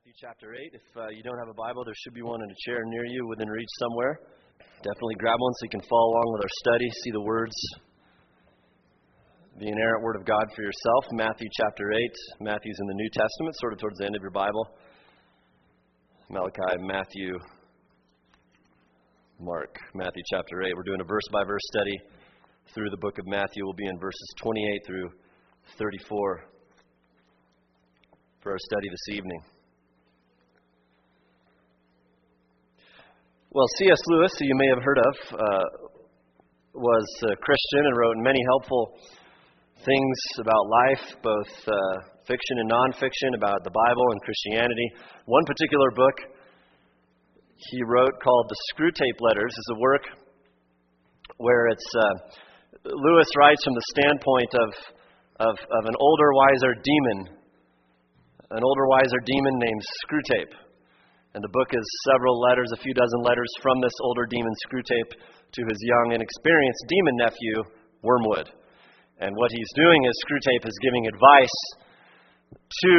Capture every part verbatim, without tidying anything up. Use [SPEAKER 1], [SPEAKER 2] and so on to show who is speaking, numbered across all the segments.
[SPEAKER 1] Matthew chapter eight. If uh, you don't have a Bible, there should be one in a chair near you within reach somewhere. Definitely grab one so you can follow along with our study, see the words, the inerrant Word of God for yourself. Matthew chapter eight. Matthew's in the New Testament, sort of towards the end of your Bible. Malachi, Matthew, Mark. Matthew chapter eight. We're doing a verse-by-verse study through the book of Matthew. We'll be in verses twenty-eight through thirty-four for our study this evening. Well, C S Lewis, who you may have heard of, uh, was a Christian and wrote many helpful things about life, both uh, fiction and nonfiction, about the Bible and Christianity. One particular book he wrote called The Screwtape Letters is a work where it's uh, Lewis writes from the standpoint of, of of an older, wiser demon, an older, wiser demon named Screwtape. And the book is several letters, a few dozen letters from this older demon Screwtape to his young and experienced demon nephew, Wormwood. And what he's doing is Screwtape is giving advice to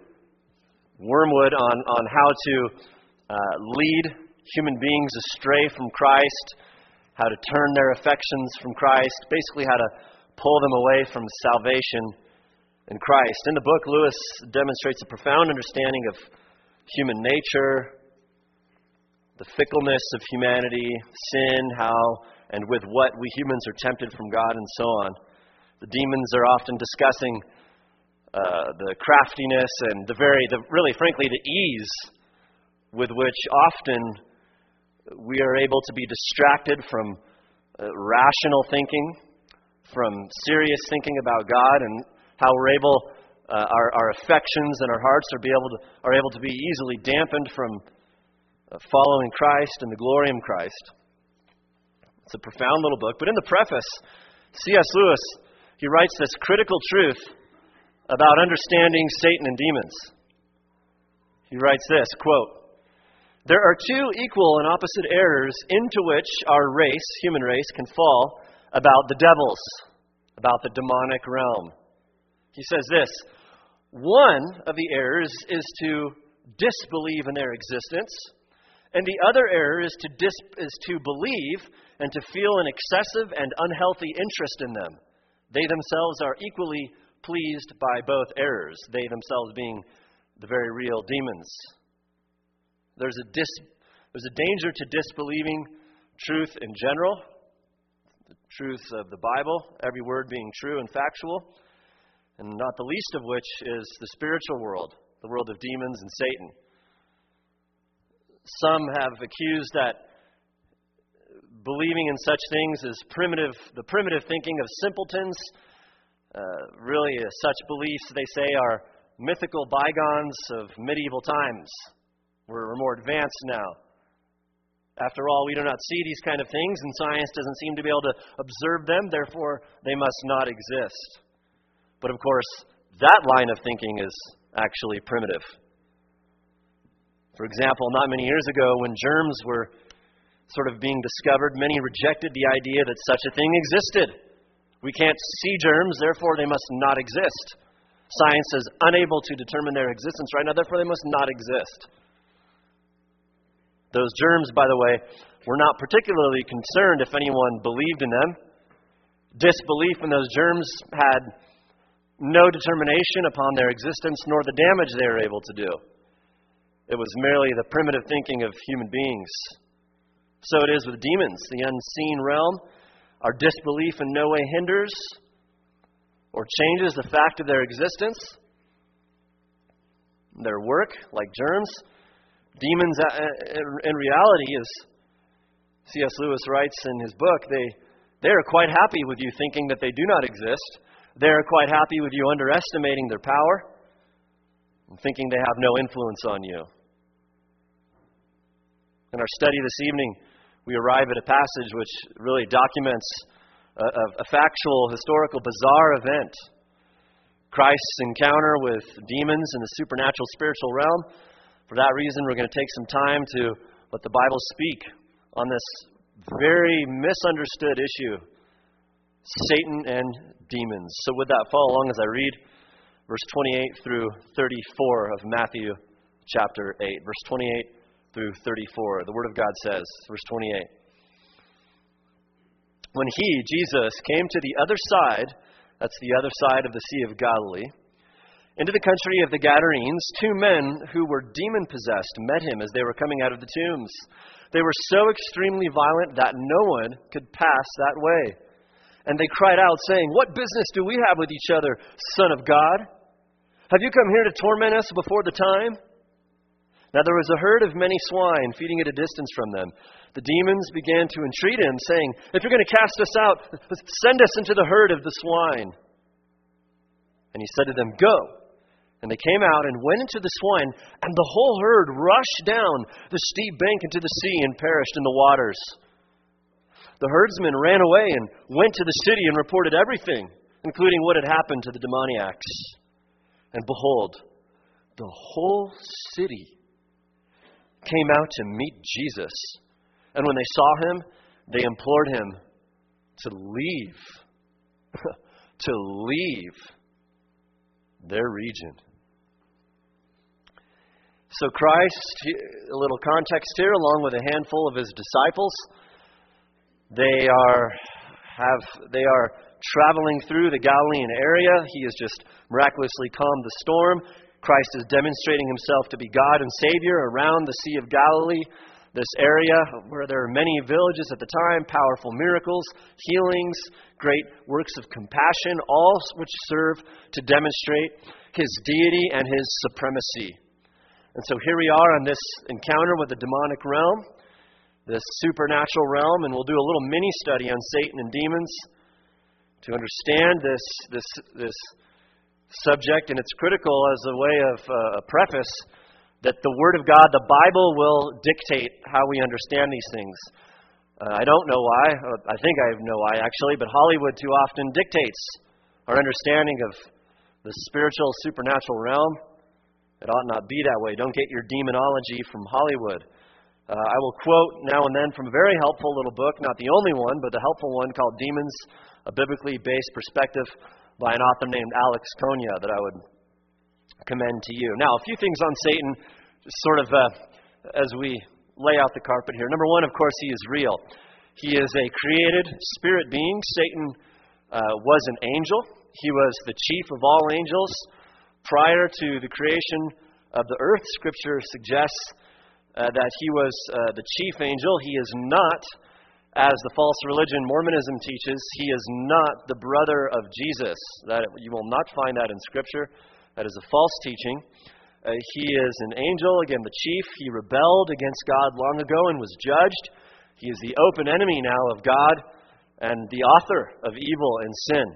[SPEAKER 1] Wormwood on, on how to uh, lead human beings astray from Christ, how to turn their affections from Christ, basically how to pull them away from salvation in Christ. In the book, Lewis demonstrates a profound understanding of human nature, the fickleness of humanity, sin, how and with what we humans are tempted from God, and so on. The demons are often discussing uh, the craftiness and the very, the, really, frankly, the ease with which often we are able to be distracted from uh, rational thinking, from serious thinking about God, and how we're able Uh, our, our affections and our hearts are be able to are able to be easily dampened from uh, following Christ and the glory of Christ. It's a profound little book. But in the preface, C S Lewis, he writes this critical truth about understanding Satan and demons. He writes this, quote, "There are two equal and opposite errors into which our race, human race, can fall about the devils, about the demonic realm." He says this: one of the errors is to disbelieve in their existence, and the other error is to dis, is to believe and to feel an excessive and unhealthy interest in them. They themselves are equally pleased by both errors, they themselves being the very real demons. There's a dis, there's a danger to disbelieving truth in general, the truth of the Bible, every word being true and factual, and not the least of which is the spiritual world, the world of demons and Satan. Some have accused that believing in such things is primitive, the primitive thinking of simpletons. Uh, really, uh, such beliefs, they say, are mythical bygones of medieval times. We're, we're more advanced now. After all, we do not see these kind of things, and science doesn't seem to be able to observe them, therefore they must not exist. But of course, that line of thinking is actually primitive. For example, not many years ago, when germs were sort of being discovered, many rejected the idea that such a thing existed. We can't see germs, therefore they must not exist. Science is unable to determine their existence right now, therefore they must not exist. Those germs, by the way, were not particularly concerned if anyone believed in them. Disbelief in those germs had no determination upon their existence nor the damage they were able to do. It was merely the primitive thinking of human beings. So it is with demons, the unseen realm. Our disbelief in no way hinders or changes the fact of their existence, their work, like germs. Demons, in reality, as C S Lewis writes in his book, they, they are quite happy with you thinking that they do not exist. They're quite happy with you underestimating their power and thinking they have no influence on you. In our study this evening, we arrive at a passage which really documents a, a, a factual, historical, bizarre event. Christ's encounter with demons in the supernatural spiritual realm. For that reason, we're going to take some time to let the Bible speak on this very misunderstood issue, Satan and demons. So with that, follow along as I read verse twenty-eight through thirty-four of Matthew chapter eight, verse twenty-eight through thirty-four. The Word of God says, verse twenty-eight, when he, Jesus, came to the other side, that's the other side of the Sea of Galilee, into the country of the Gadarenes, two men who were demon-possessed met him as they were coming out of the tombs. They were so extremely violent that no one could pass that way. And they cried out, saying, "What business do we have with each other, Son of God? Have you come here to torment us before the time?" Now there was a herd of many swine feeding at a distance from them. The demons began to entreat him, saying, "If you're going to cast us out, send us into the herd of the swine." And he said to them, "Go." And they came out and went into the swine, and the whole herd rushed down the steep bank into the sea and perished in the waters. The herdsmen ran away and went to the city and reported everything, including what had happened to the demoniacs. And behold, the whole city came out to meet Jesus. And when they saw him, they implored him to leave, to leave their region. So Christ, a little context here, along with a handful of his disciples, they are have they are traveling through the Galilean area. He has just miraculously calmed the storm. Christ is demonstrating himself to be God and Savior around the Sea of Galilee, this area where there are many villages at the time, powerful miracles, healings, great works of compassion, all which serve to demonstrate his deity and his supremacy. And so here we are on this encounter with the demonic realm, this supernatural realm, and we'll do a little mini study on Satan and demons to understand this this this subject. And it's critical as a way of uh, a preface that the Word of God, the Bible, will dictate how we understand these things. Uh, I don't know why. I think I know why, actually, but Hollywood too often dictates our understanding of the spiritual, supernatural realm. It ought not be that way. Don't get your demonology from Hollywood. Uh, I will quote now and then from a very helpful little book, not the only one, but the helpful one called Demons, a Biblically Based Perspective by an author named Alex Konya that I would commend to you. Now, a few things on Satan, just sort of uh, as we lay out the carpet here. Number one, of course, he is real. He is a created spirit being. Satan uh, was an angel. He was the chief of all angels. Prior to the creation of the earth, Scripture suggests uh, that he was uh, the chief angel. He is not, as the false religion Mormonism teaches, he is not the brother of Jesus. That you will not find that in Scripture. That is a false teaching. Uh, he is an angel, again the chief. He rebelled against God long ago and was judged. He is the open enemy now of God and the author of evil and sin.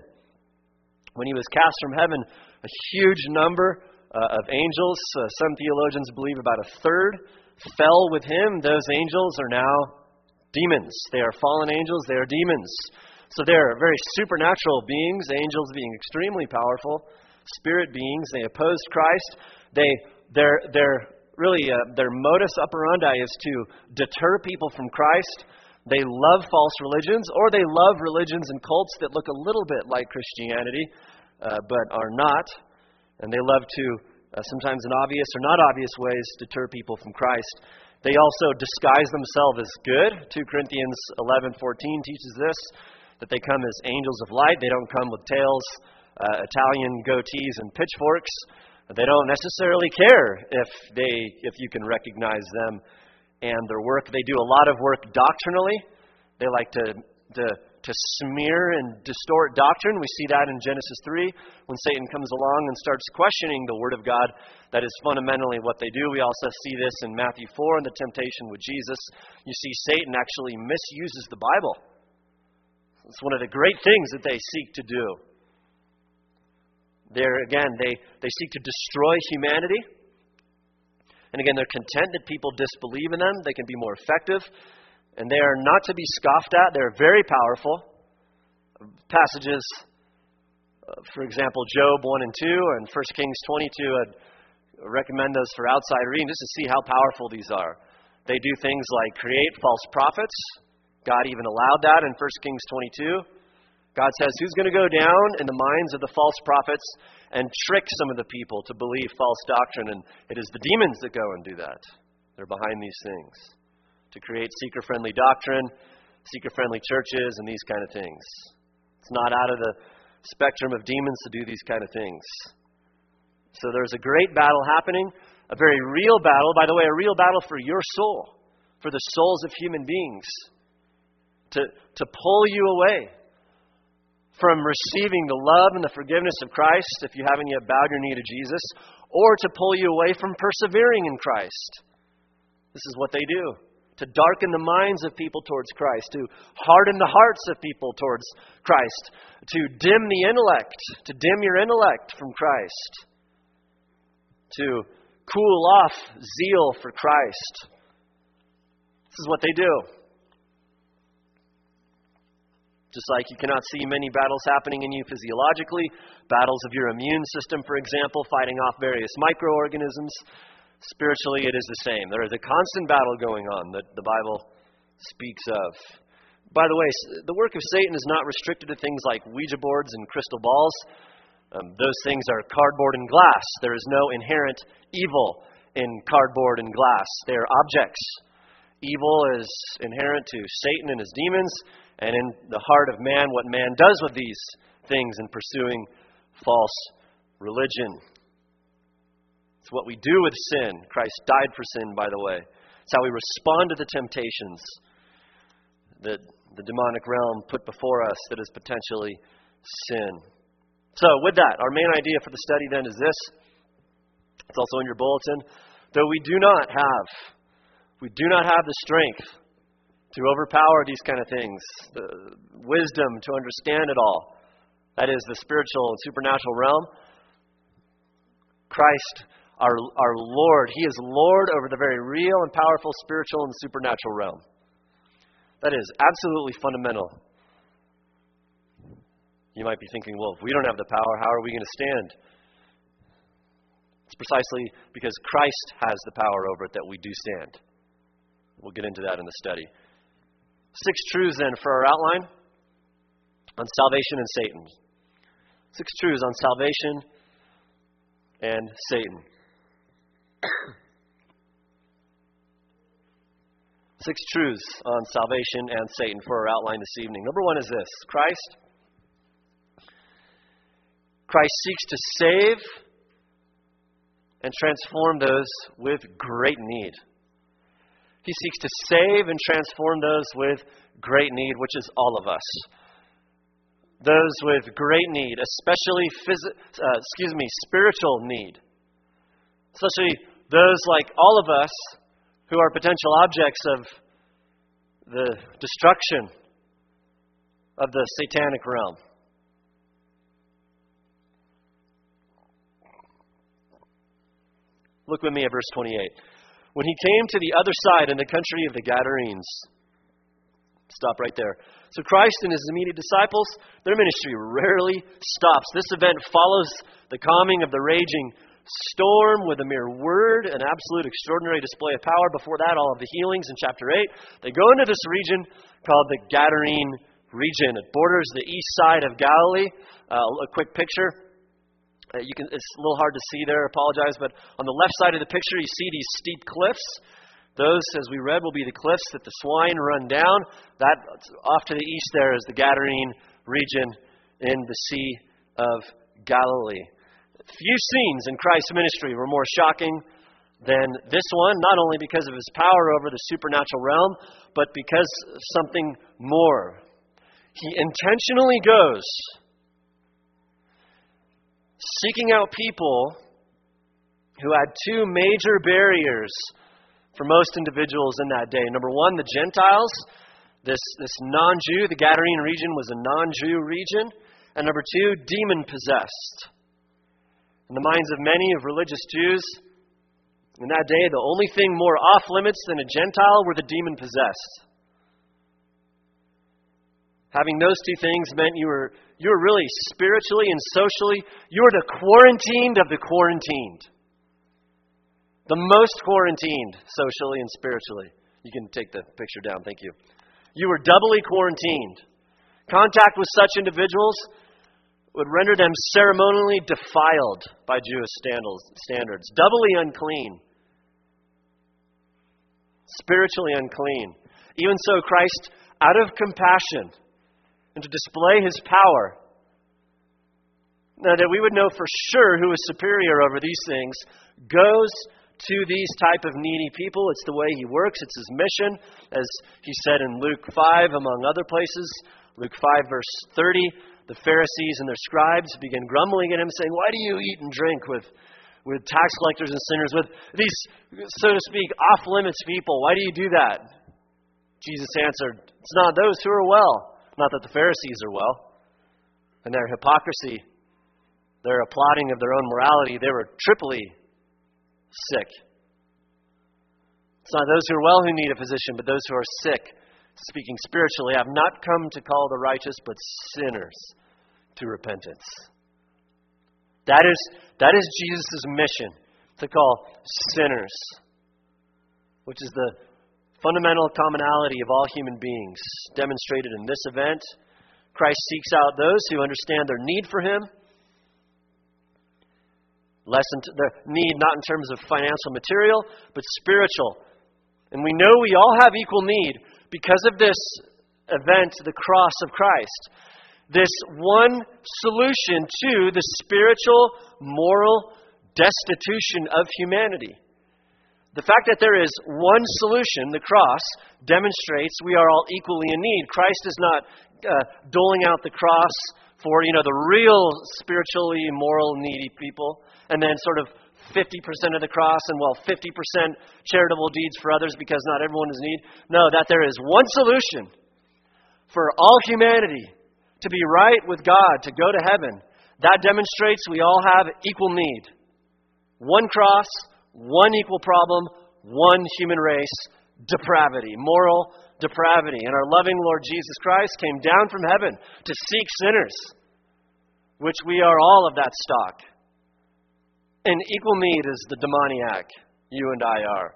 [SPEAKER 1] When he was cast from heaven, a huge number uh, of angels, uh, some theologians believe about a third, fell with him. Those angels are now demons. They are fallen angels. They are demons. So they're very supernatural beings, angels being extremely powerful, spirit beings. They opposed Christ. They, their, their really, uh, their modus operandi is to deter people from Christ. They love false religions, or they love religions and cults that look a little bit like Christianity, uh, but are not. And they love to, uh, sometimes in obvious or not obvious ways, deter people from Christ. They also disguise themselves as good. Second Corinthians eleven fourteen teaches this, that they come as angels of light. They don't come with tails, uh, Italian goatees, and pitchforks. They don't necessarily care if they, if you can recognize them and their work. They do a lot of work doctrinally. They like to, to, to smear and distort doctrine. We see that in Genesis three when Satan comes along and starts questioning the Word of God. That is fundamentally what they do. We also see this in Matthew four in the temptation with Jesus. You see Satan actually misuses the Bible. It's one of the great things that they seek to do. They're, again, they, they seek to destroy humanity. And again, they're content that people disbelieve in them. They can be more effective. And they are not to be scoffed at. They're very powerful. Passages, uh, for example, Job one and two and First Kings twenty-two, I'd recommend those for outside reading just to see how powerful these are. They do things like create false prophets. God even allowed that in First Kings twenty-two. God says, who's going to go down in the minds of the false prophets and trick some of the people to believe false doctrine. And it is the demons that go and do that. They're behind these things to create seeker-friendly doctrine, seeker-friendly churches, and these kind of things. It's not out of the spectrum of demons to do these kind of things. So there's a great battle happening, a very real battle, by the way, a real battle for your soul, for the souls of human beings, to, to pull you away from receiving the love and the forgiveness of Christ, if you haven't yet bowed your knee to Jesus, or to pull you away from persevering in Christ. This is what they do, to darken the minds of people towards Christ, to harden the hearts of people towards Christ, to dim the intellect, to dim your intellect from Christ, to cool off zeal for Christ. This is what they do. Just like you cannot see many battles happening in you physiologically, battles of your immune system, for example, fighting off various microorganisms, spiritually it is the same. There is a constant battle going on that the Bible speaks of. By the way, the work of Satan is not restricted to things like Ouija boards and crystal balls. Um, those things are cardboard and glass. There is no inherent evil in cardboard and glass. They are objects. Evil is inherent to Satan and his demons, and in the heart of man, what man does with these things in pursuing false religion. It's what we do with sin. Christ died for sin, by the way. It's how we respond to the temptations that the demonic realm put before us that is potentially sin. So, with that, our main idea for the study then is this. It's also in your bulletin. Though we do not have, we do not have the strength to overpower these kind of things, the wisdom to understand it all, that is the spiritual and supernatural realm, Christ, our, our Lord, He is Lord over the very real and powerful spiritual and supernatural realm. That is absolutely fundamental. You might be thinking, well, if we don't have the power, how are we going to stand? It's precisely because Christ has the power over it that we do stand. We'll get into that in the study. Six truths then for our outline on salvation and Satan. Six truths on salvation and Satan. Six truths on salvation and Satan for our outline this evening. Number one is this. Christ. Christ seeks to save and transform those with great need. He seeks to save and transform those with great need, which is all of us. Those with great need, especially phys- uh, excuse me, spiritual need. Especially those like all of us who are potential objects of the destruction of the satanic realm. Look with me at verse twenty-eight. When he came to the other side in the country of the Gadarenes. Stop right there. So Christ and his immediate disciples, their ministry rarely stops. This event follows the calming of the raging storm with a mere word, an absolute extraordinary display of power. Before that, all of the healings in chapter eight. They go into this region called the Gadarene region. It borders the east side of Galilee. Uh, a quick picture. Uh, you can, it's a little hard to see there, I apologize, but on the left side of the picture you see these steep cliffs. Those, as we read, will be the cliffs that the swine run down. That off to the east there is the Gadarene region in the Sea of Galilee. Few scenes in Christ's ministry were more shocking than this one, not only because of his power over the supernatural realm, but because of something more. He intentionally goes seeking out people who had two major barriers for most individuals in that day. Number one, the Gentiles. This, this non-Jew, the Gadarene region was a non-Jew region. And number two, demon-possessed. In the minds of many of religious Jews, in that day, the only thing more off-limits than a Gentile were the demon-possessed. Having those two things meant you were you were really spiritually and socially, you were the quarantined of the quarantined. The most quarantined socially and spiritually. You can take the picture down, thank you. You were doubly quarantined. Contact with such individuals would render them ceremonially defiled by Jewish standards, doubly unclean, spiritually unclean. Even so, Christ, out of compassion and to display His power, now that we would know for sure who is superior over these things, goes to these type of needy people. It's the way He works. It's His mission, as He said in Luke five, among other places. Luke five, verse thirty, the Pharisees and their scribes began grumbling at Him, saying, "Why do you eat and drink with, with tax collectors and sinners, with these, so to speak, off-limits people? Why do you do that?" Jesus answered, "It's not those who are well." Not that the Pharisees are well. And their hypocrisy, their applauding of their own morality, they were triply sick. It's not those who are well who need a physician, but those who are sick. Speaking spiritually, I have not come to call the righteous, but sinners to repentance. That is, that is Jesus' mission, to call sinners, which is the fundamental commonality of all human beings, demonstrated in this event. Christ seeks out those who understand their need for Him. Less in t- their need not in terms of financial material, but spiritual. And we know we all have equal need because of this event, the cross of Christ. This one solution to the spiritual, moral destitution of humanity. The fact that there is one solution, the cross, demonstrates we are all equally in need. Christ is not uh, doling out the cross for, you know, the real spiritually, moral, needy people, and then sort of fifty percent of the cross and, well, fifty percent charitable deeds for others because not everyone is in need. No, that there is one solution for all humanity to be right with God, to go to heaven. That demonstrates we all have equal need. One cross, one equal problem, one human race, depravity, moral depravity. And our loving Lord Jesus Christ came down from heaven to seek sinners, which we are all of that stock. And equal need is the demoniac you and I are.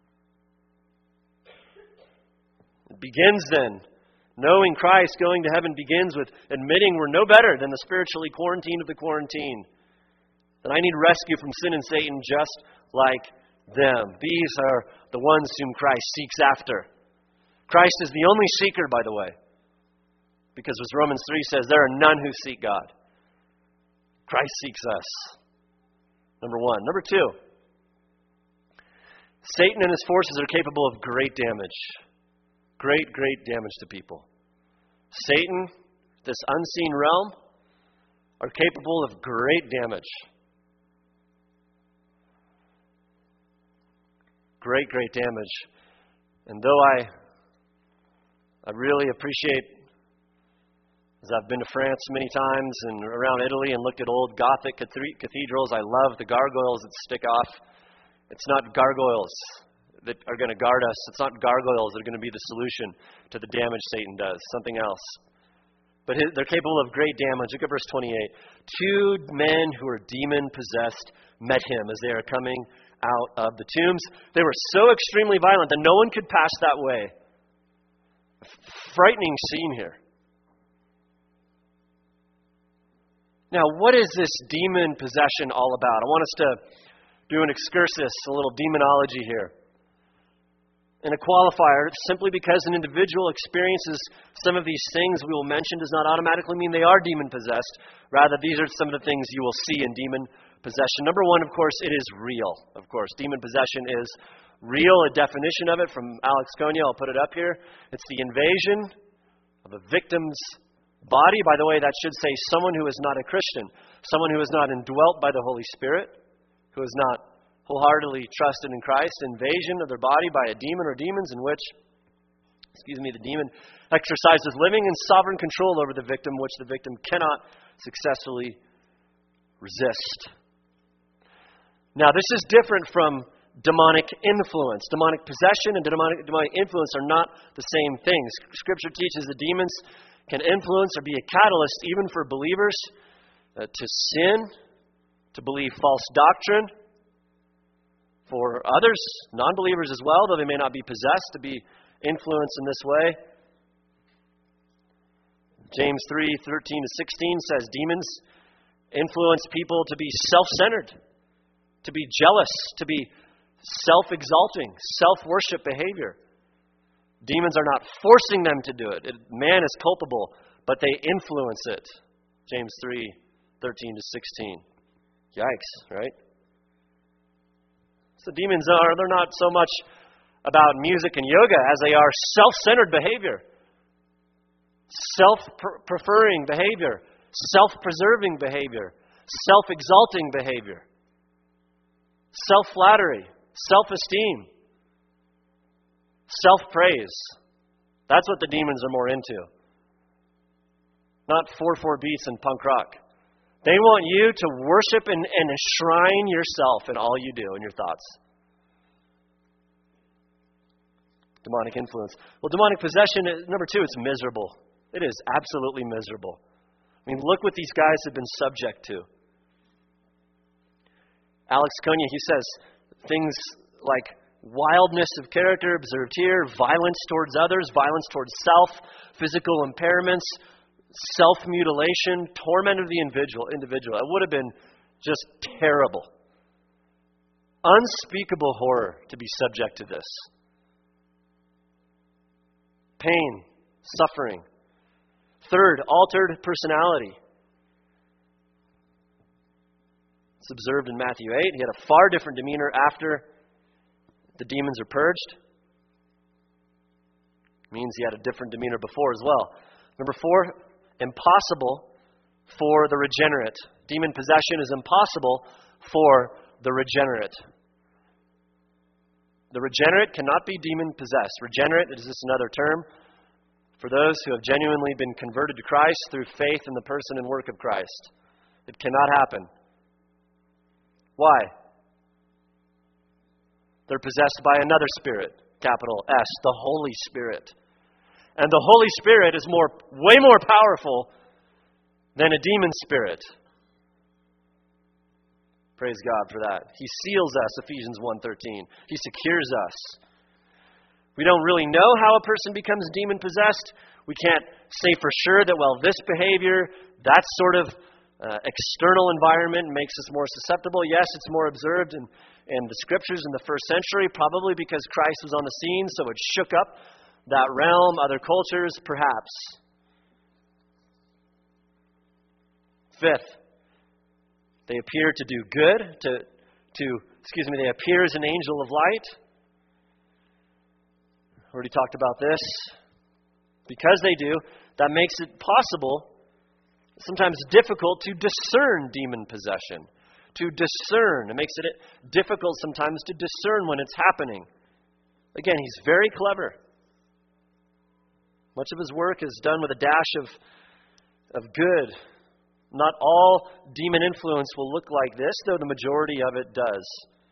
[SPEAKER 1] It begins then. Knowing Christ, going to heaven, begins with admitting we're no better than the spiritually quarantined of the quarantine. That I need rescue from sin and Satan just like them. These are the ones whom Christ seeks after. Christ is the only seeker, by the way. Because as Romans three says, there are none who seek God. Christ seeks us. Number one. Number two. Satan and his forces are capable of great damage. Great, great damage to people. Satan, this unseen realm, are capable of great damage. Great, great damage. And though I I really appreciate, as I've been to France many times and around Italy and looked at old Gothic cathedrals, I love the gargoyles that stick off. It's not gargoyles that are going to guard us. It's not gargoyles that are going to be the solution to the damage Satan does. Something else. But they're capable of great damage. Look at verse twenty-eight. Two men who are demon-possessed met him as they are coming out of the tombs. They were so extremely violent that no one could pass that way. A frightening scene here. Now, what is this demon possession all about? I want us to do an excursus, a little demonology here. And a qualifier, simply because an individual experiences some of these things we will mention does not automatically mean they are demon-possessed. Rather, these are some of the things you will see in demon possession. Number one, of course, it is real. Of course, demon possession is real. A definition of it from Alex Konya, I'll put it up here. It's the invasion of a victim's body. By the way, that should say someone who is not a Christian, someone who is not indwelt by the Holy Spirit, who is not wholeheartedly trusted in Christ. Invasion of their body by a demon or demons in which, excuse me, the demon exercises living and sovereign control over the victim, which the victim cannot successfully resist. Now, this is different from demonic influence. Demonic possession and demonic, demonic influence are not the same things. Scripture teaches that demons can influence or be a catalyst even for believers uh, to sin, to believe false doctrine, for others, non-believers as well, though they may not be possessed, to be influenced in this way. James three thirteen to sixteen says demons influence people to be self-centered, to be jealous, to be self-exalting, self-worship behavior. Demons are not forcing them to do it. it. Man is culpable, but they influence it. James three thirteen to sixteen. Yikes, right? So demons are, they're not so much about music and yoga as they are self-centered behavior, self-preferring behavior, self-preserving behavior, self-exalting behavior, self-flattery, self-esteem, self-praise. That's what the demons are more into. Not four four beats and punk rock. They want you to worship and, and enshrine yourself in all you do and your thoughts. Demonic influence. Well, demonic possession, number two, it's miserable. It is absolutely miserable. I mean, look what these guys have been subject to. Alex Konya, he says things like wildness of character observed here, violence towards others, violence towards self, physical impairments, self-mutilation, torment of the individual. individual. It would have been just terrible. Unspeakable horror to be subject to this. Pain, suffering. Third, altered personality. It's observed in Matthew eight. He had a far different demeanor after the demons are purged. It means he had a different demeanor before as well. Number four, impossible for the regenerate. Demon possession is impossible for the regenerate. The regenerate cannot be demon possessed. Regenerate is just another term for those who have genuinely been converted to Christ through faith in the person and work of Christ. It cannot happen. Why? They're possessed by another spirit, capital S, the Holy Spirit. And the Holy Spirit is more, way more powerful than a demon spirit. Praise God for that. He seals us, Ephesians one thirteen. He secures us. We don't really know how a person becomes demon-possessed. We can't say for sure that, well, this behavior, that sort of uh, external environment makes us more susceptible. Yes, it's more observed in, in the Scriptures in the first century, probably because Christ was on the scene, so it shook up that realm, other cultures, perhaps. Fifth, they appear to do good, to, to excuse me, they appear as an angel of light. Already talked about this. Because they do, that makes it possible, sometimes difficult, to discern demon possession. To discern. It makes it difficult sometimes to discern when it's happening. Again, he's very clever. Much of his work is done with a dash of, of good. Not all demon influence will look like this, though the majority of it does.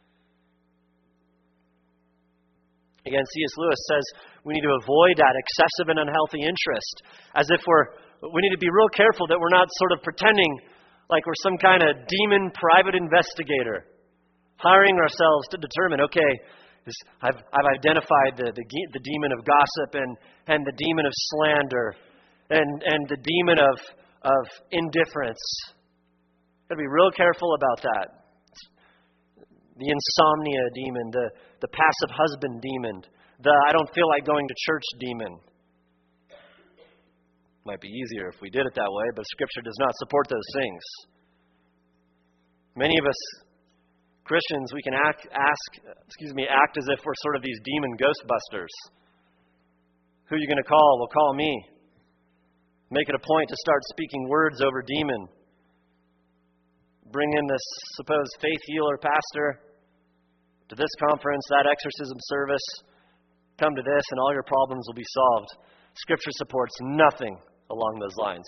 [SPEAKER 1] Again, C S Lewis says we need to avoid that excessive and unhealthy interest, as if we're, we need to be real careful that we're not sort of pretending like we're some kind of demon private investigator, hiring ourselves to determine, okay, I've, I've identified the, the, the demon of gossip and, and the demon of slander and, and the demon of, of indifference. Got to be real careful about that. The insomnia demon, the, the passive husband demon, the I don't feel like going to church demon. Might be easier if we did it that way, but Scripture does not support those things. Many of us Christians, we can act, ask, excuse me, act as if we're sort of these demon ghostbusters. Who are you going to call? Well, call me. Make it a point to start speaking words over demon. Bring in this supposed faith healer pastor to this conference, that exorcism service. Come to this and all your problems will be solved. Scripture supports nothing along those lines.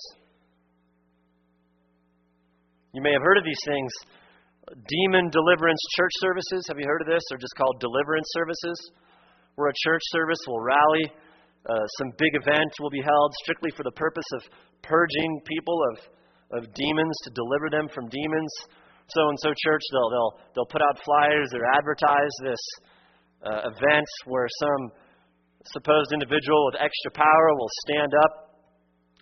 [SPEAKER 1] You may have heard of these things. Demon deliverance church services. Have you heard of this? They're just called deliverance services. Where a church service will rally. Uh, some big event will be held strictly for the purpose of purging people of, of demons, to deliver them from demons. So-and-so church, they'll, they'll, they'll put out flyers or advertise this uh, event where some supposed individual with extra power will stand up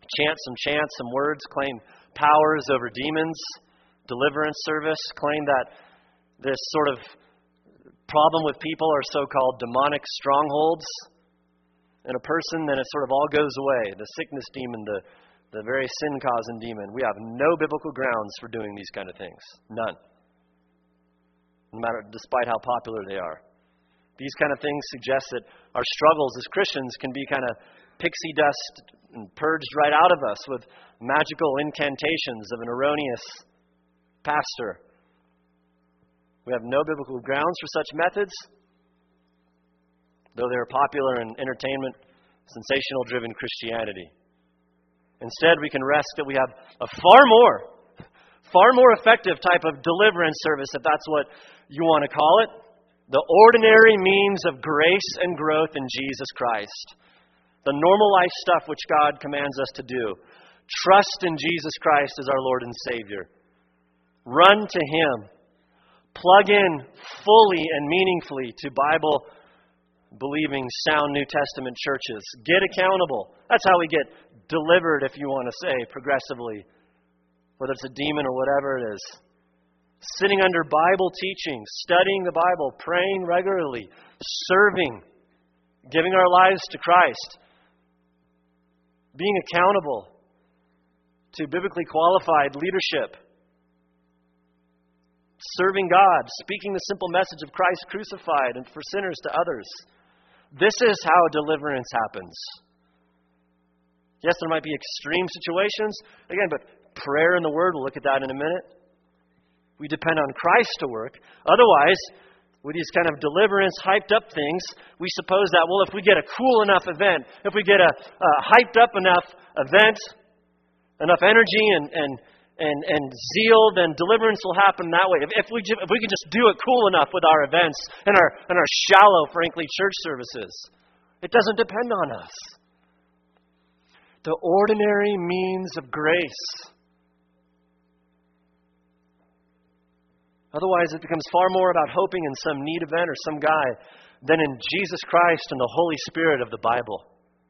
[SPEAKER 1] chant some chants, some words, claim powers over demons, deliverance service, claim that this sort of problem with people are so-called demonic strongholds in a person, then it sort of all goes away. The sickness demon, the, the very sin-causing demon. We have no biblical grounds for doing these kind of things. None. No matter, despite how popular they are. These kind of things suggest that our struggles as Christians can be kind of pixie dust and purged right out of us with magical incantations of an erroneous pastor. We have no biblical grounds for such methods, though they are popular in entertainment, sensational-driven Christianity. Instead, we can rest that we have a far more, far more effective type of deliverance service, if that's what you want to call it. The ordinary means of grace and growth in Jesus Christ. The normal life stuff which God commands us to do. Trust in Jesus Christ as our Lord and Savior. Run to Him. Plug in fully and meaningfully to Bible-believing, sound New Testament churches. Get accountable. That's how we get delivered, if you want to say, progressively. Whether it's a demon or whatever it is. Sitting under Bible teaching, studying the Bible, praying regularly, serving, giving our lives to Christ, being accountable to biblically qualified leadership, serving God, speaking the simple message of Christ crucified and for sinners to others. This is how deliverance happens. Yes, there might be extreme situations. Again, but prayer and the Word, we'll look at that in a minute. We depend on Christ to work. Otherwise, with these kind of deliverance, hyped up things, we suppose that, well, if we get a cool enough event, if we get a, a hyped up enough event, enough energy and, and, and, and zeal, then deliverance will happen that way. If, if, we, if we can just do it cool enough with our events and our, and our shallow, frankly, church services. It doesn't depend on us. The ordinary means of grace. Otherwise, it becomes far more about hoping in some neat event or some guy than in Jesus Christ and the Holy Spirit of the Bible.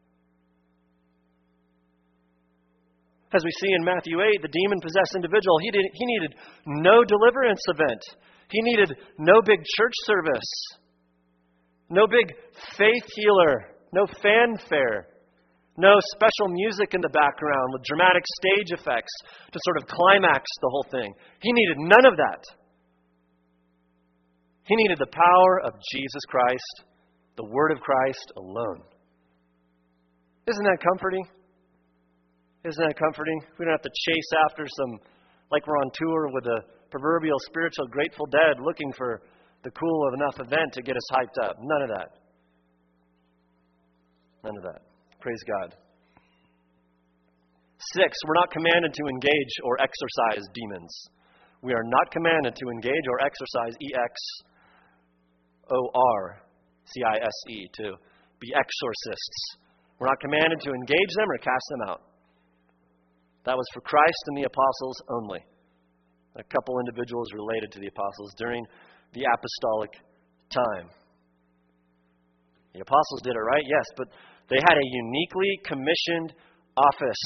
[SPEAKER 1] As we see in Matthew eight, the demon-possessed individual, he, did, he needed no deliverance event. He needed no big church service, no big faith healer, no fanfare, no special music in the background with dramatic stage effects to sort of climax the whole thing. He needed none of that. He needed the power of Jesus Christ, the Word of Christ alone. Isn't that comforting? Isn't that comforting? We don't have to chase after some, like we're on tour with a proverbial spiritual Grateful Dead looking for the cool of enough event to get us hyped up. None of that. None of that. Praise God. Six, we're not commanded to engage or exorcise demons. We are not commanded to engage or exorcise, E X O R C I S E, to be exorcists. We're not commanded to engage them or cast them out. That was for Christ and the apostles only. A couple individuals related to the apostles during the apostolic time. The apostles did it, right? Yes, but they had a uniquely commissioned office.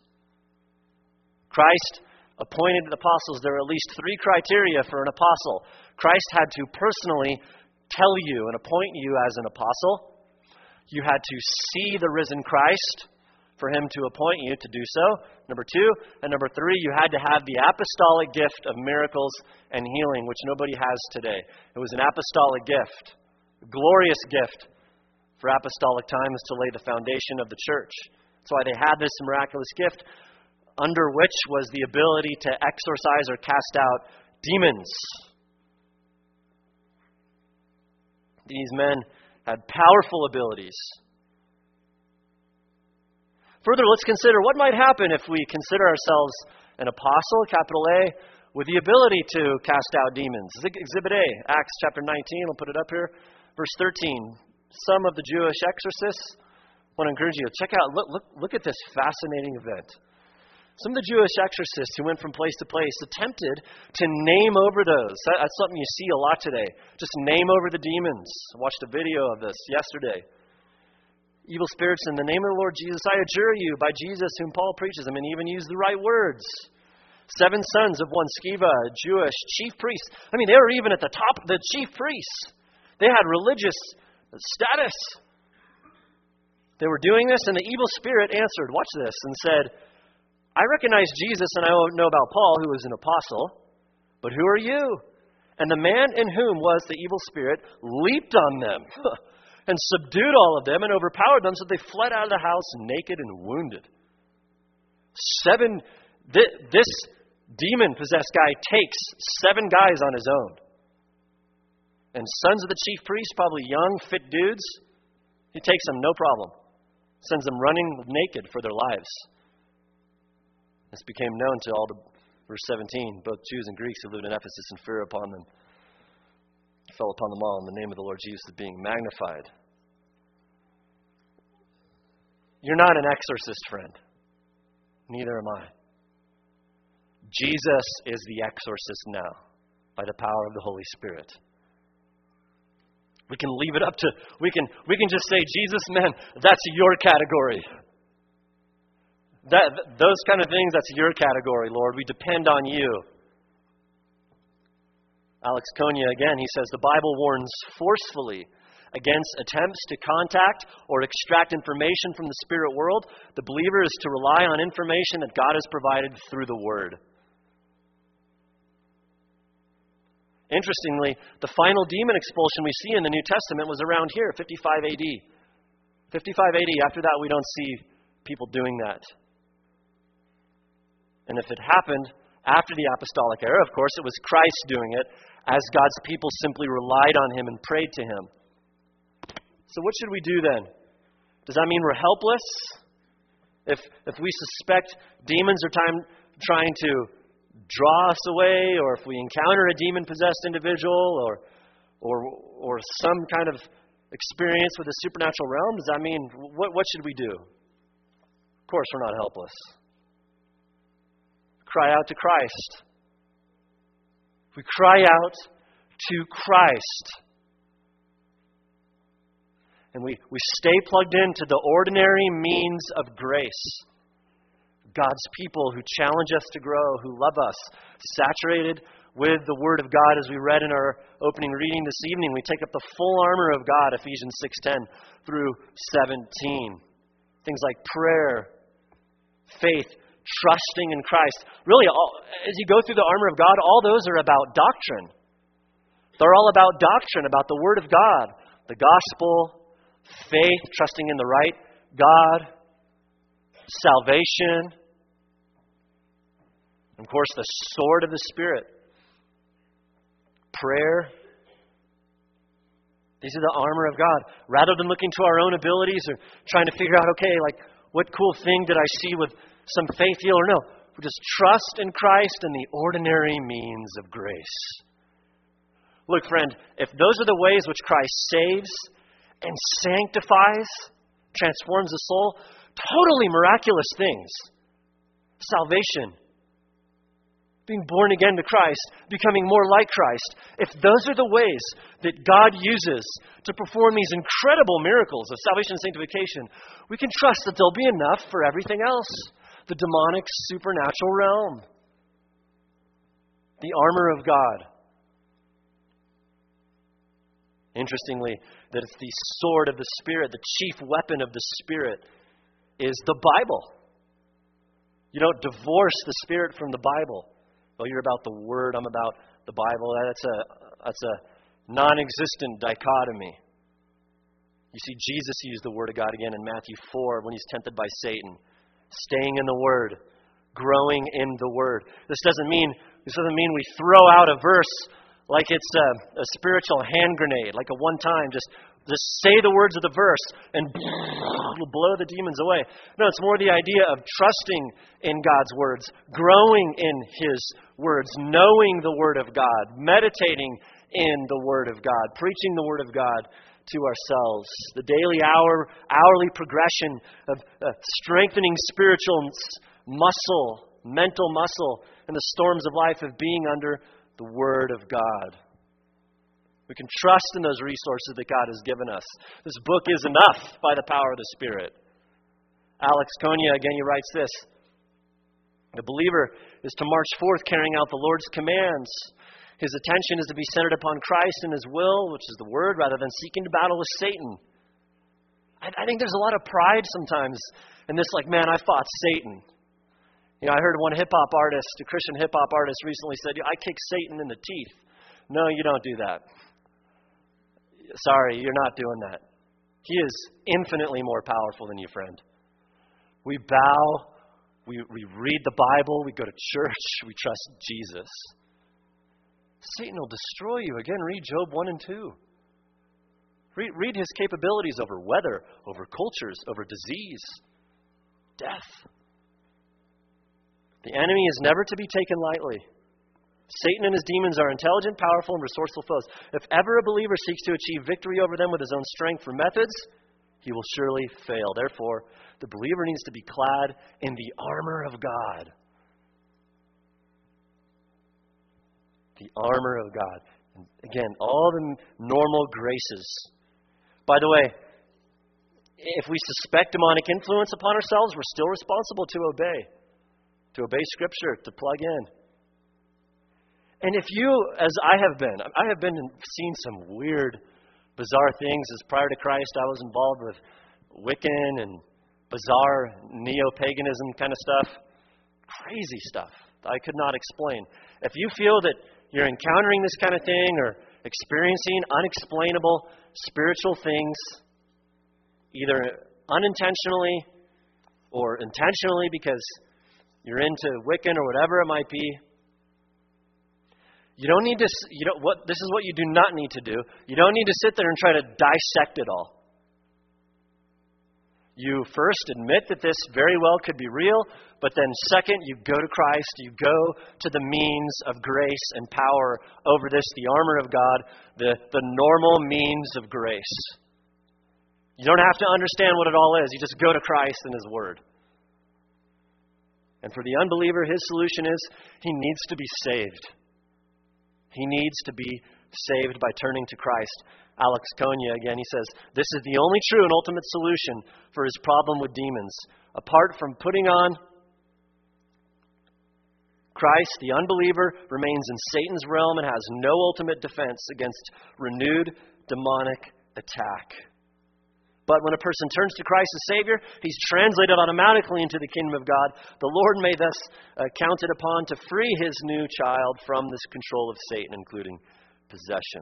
[SPEAKER 1] Christ appointed apostles. There are at least three criteria for an apostle. Christ had to personally tell you and appoint you as an apostle. You had to see the risen Christ for Him to appoint you to do so. Number two. And number three, you had to have the apostolic gift of miracles and healing, which nobody has today. It was an apostolic gift. A glorious gift for apostolic times to lay the foundation of the church. That's why they had this miraculous gift, under which was the ability to exorcise or cast out demons. These men had powerful abilities. Further, let's consider what might happen if we consider ourselves an apostle, capital A, with the ability to cast out demons. Exhibit A, Acts chapter nineteen, I'll put it up here, verse thirteen. Some of the Jewish exorcists, I want to encourage you to check out, look, look, look at this fascinating event. Some of the Jewish exorcists who went from place to place attempted to name over those. That's something you see a lot today. Just name over the demons. I watched a video of this yesterday. evil spirits in the name of the Lord Jesus. I adjure you by Jesus whom Paul preaches. I mean, he even used the right words. Seven sons of one Sceva, a Jewish chief priest. I mean, they were even at the top, the chief priests. They had religious status. They were doing this, and the evil spirit answered, watch this, and said, I recognize Jesus and I know about Paul, who was an apostle, but who are you? And the man in whom was the evil spirit leaped on them and subdued all of them and overpowered them, so they fled out of the house naked and wounded. Seven, th- this demon-possessed guy takes seven guys on his own. And sons of the chief priest, probably young, fit dudes, he takes them, no problem. Sends them running naked for their lives. This became known to all the, verse seventeen, both Jews and Greeks who lived in Ephesus, and fear upon them fell upon them all, and the name of the Lord Jesus is being magnified. You're not an exorcist, friend. Neither am I. Jesus is the exorcist now, by the power of the Holy Spirit. We can leave it up to, we can we can just say, Jesus, man, that's your category. That Those kind of things, that's your category, Lord. We depend on you. Alex Konya, again, he says, the Bible warns forcefully against attempts to contact or extract information from the spirit world. The believer is to rely on information that God has provided through the Word. Interestingly, the final demon expulsion we see in the New Testament was around here, fifty-five A D. fifty-five A D, after that we don't see people doing that. And if it happened after the apostolic era, of course, it was Christ doing it as God's people simply relied on Him and prayed to Him. So what should we do then? Does that mean we're helpless? If if we suspect demons are time, trying to draw us away, or if we encounter a demon-possessed individual, or or or some kind of experience with the supernatural realm, does that mean, what, what should we do? Of course, we're not helpless. Cry out to Christ. We cry out to Christ. And we, we stay plugged into the ordinary means of grace. God's people who challenge us to grow, who love us, saturated with the Word of God, as we read in our opening reading this evening. We take up the full armor of God, Ephesians six ten through seventeen. Things like prayer, faith, trusting in Christ. Really, all, as you go through the armor of God, all those are about doctrine. They're all about doctrine, about the Word of God, the gospel, faith, trusting in the right God, salvation, and of course, the sword of the Spirit, prayer. These are the armor of God. Rather than looking to our own abilities or trying to figure out, okay, like, what cool thing did I see with some faith heal, or no, we just trust in Christ and the ordinary means of grace. Look, friend, if those are the ways which Christ saves and sanctifies, transforms the soul, totally miraculous things. Salvation, being born again to Christ, becoming more like Christ. If those are the ways that God uses to perform these incredible miracles of salvation and sanctification, we can trust that there'll be enough for everything else. The demonic supernatural realm. The armor of God. Interestingly, that it's the sword of the Spirit, the chief weapon of the Spirit, is the Bible. You don't divorce the Spirit from the Bible. Well, you're about the Word, I'm about the Bible. That's a that's a non-existent dichotomy. You see, Jesus used the Word of God again in Matthew four when He's tempted by Satan. Staying in the Word, growing in the Word. This doesn't mean this doesn't mean we throw out a verse like it's a, a spiritual hand grenade, like a one-time just just say the words of the verse and it'll blow the demons away. No, it's more the idea of trusting in God's words, growing in His words, knowing the Word of God, meditating in the Word of God, preaching the Word of God to ourselves. The daily hour, hourly progression of uh, strengthening spiritual muscle, mental muscle in the storms of life of being under the Word of God. We can trust in those resources that God has given us. This book is enough by the power of the Spirit. Alex Konya, again, he writes this. The believer is to march forth carrying out the Lord's commands. His attention is to be centered upon Christ and His will, which is the Word, rather than seeking to battle with Satan. I, I think there's a lot of pride sometimes in this, like, man, I fought Satan. You know, I heard one hip-hop artist, a Christian hip-hop artist recently said, I kick Satan in the teeth. No, you don't do that. Sorry, you're not doing that. He is infinitely more powerful than you, friend. We bow, we, we read the Bible, we go to church, we trust Jesus. Satan will destroy you. Again, read Job one and two. Read, read his capabilities over weather, over cultures, over disease, death. The enemy is never to be taken lightly. Satan and his demons are intelligent, powerful, and resourceful foes. If ever a believer seeks to achieve victory over them with his own strength or methods, he will surely fail. Therefore, the believer needs to be clad in the armor of God. The armor of God. And again, all the normal graces. By the way, if we suspect demonic influence upon ourselves, we're still responsible to obey. To obey Scripture, to plug in. And if you, as I have been, I have been seen some weird, bizarre things. As prior to Christ, I was involved with Wiccan and bizarre neo-paganism kind of stuff. Crazy stuff that I could not explain. If you feel that you're encountering this kind of thing or experiencing unexplainable spiritual things, either unintentionally or intentionally because you're into Wiccan or whatever it might be, You don't need to, you don't, what, this is what you do not need to do. You don't need to sit there and try to dissect it all. You first admit that this very well could be real, but then second, you go to Christ, you go to the means of grace and power over this, the armor of God, the, the normal means of grace. You don't have to understand what it all is. You just go to Christ and His Word. And for the unbeliever, his solution is he needs to be saved. He needs to be saved by turning to Christ. Alex Konya, again, he says, this is the only true and ultimate solution for his problem with demons. Apart from putting on Christ, the unbeliever remains in Satan's realm and has no ultimate defense against renewed demonic attack. But when a person turns to Christ as Savior, he's translated automatically into the kingdom of God. The Lord may thus uh, count it upon to free His new child from this control of Satan, including possession.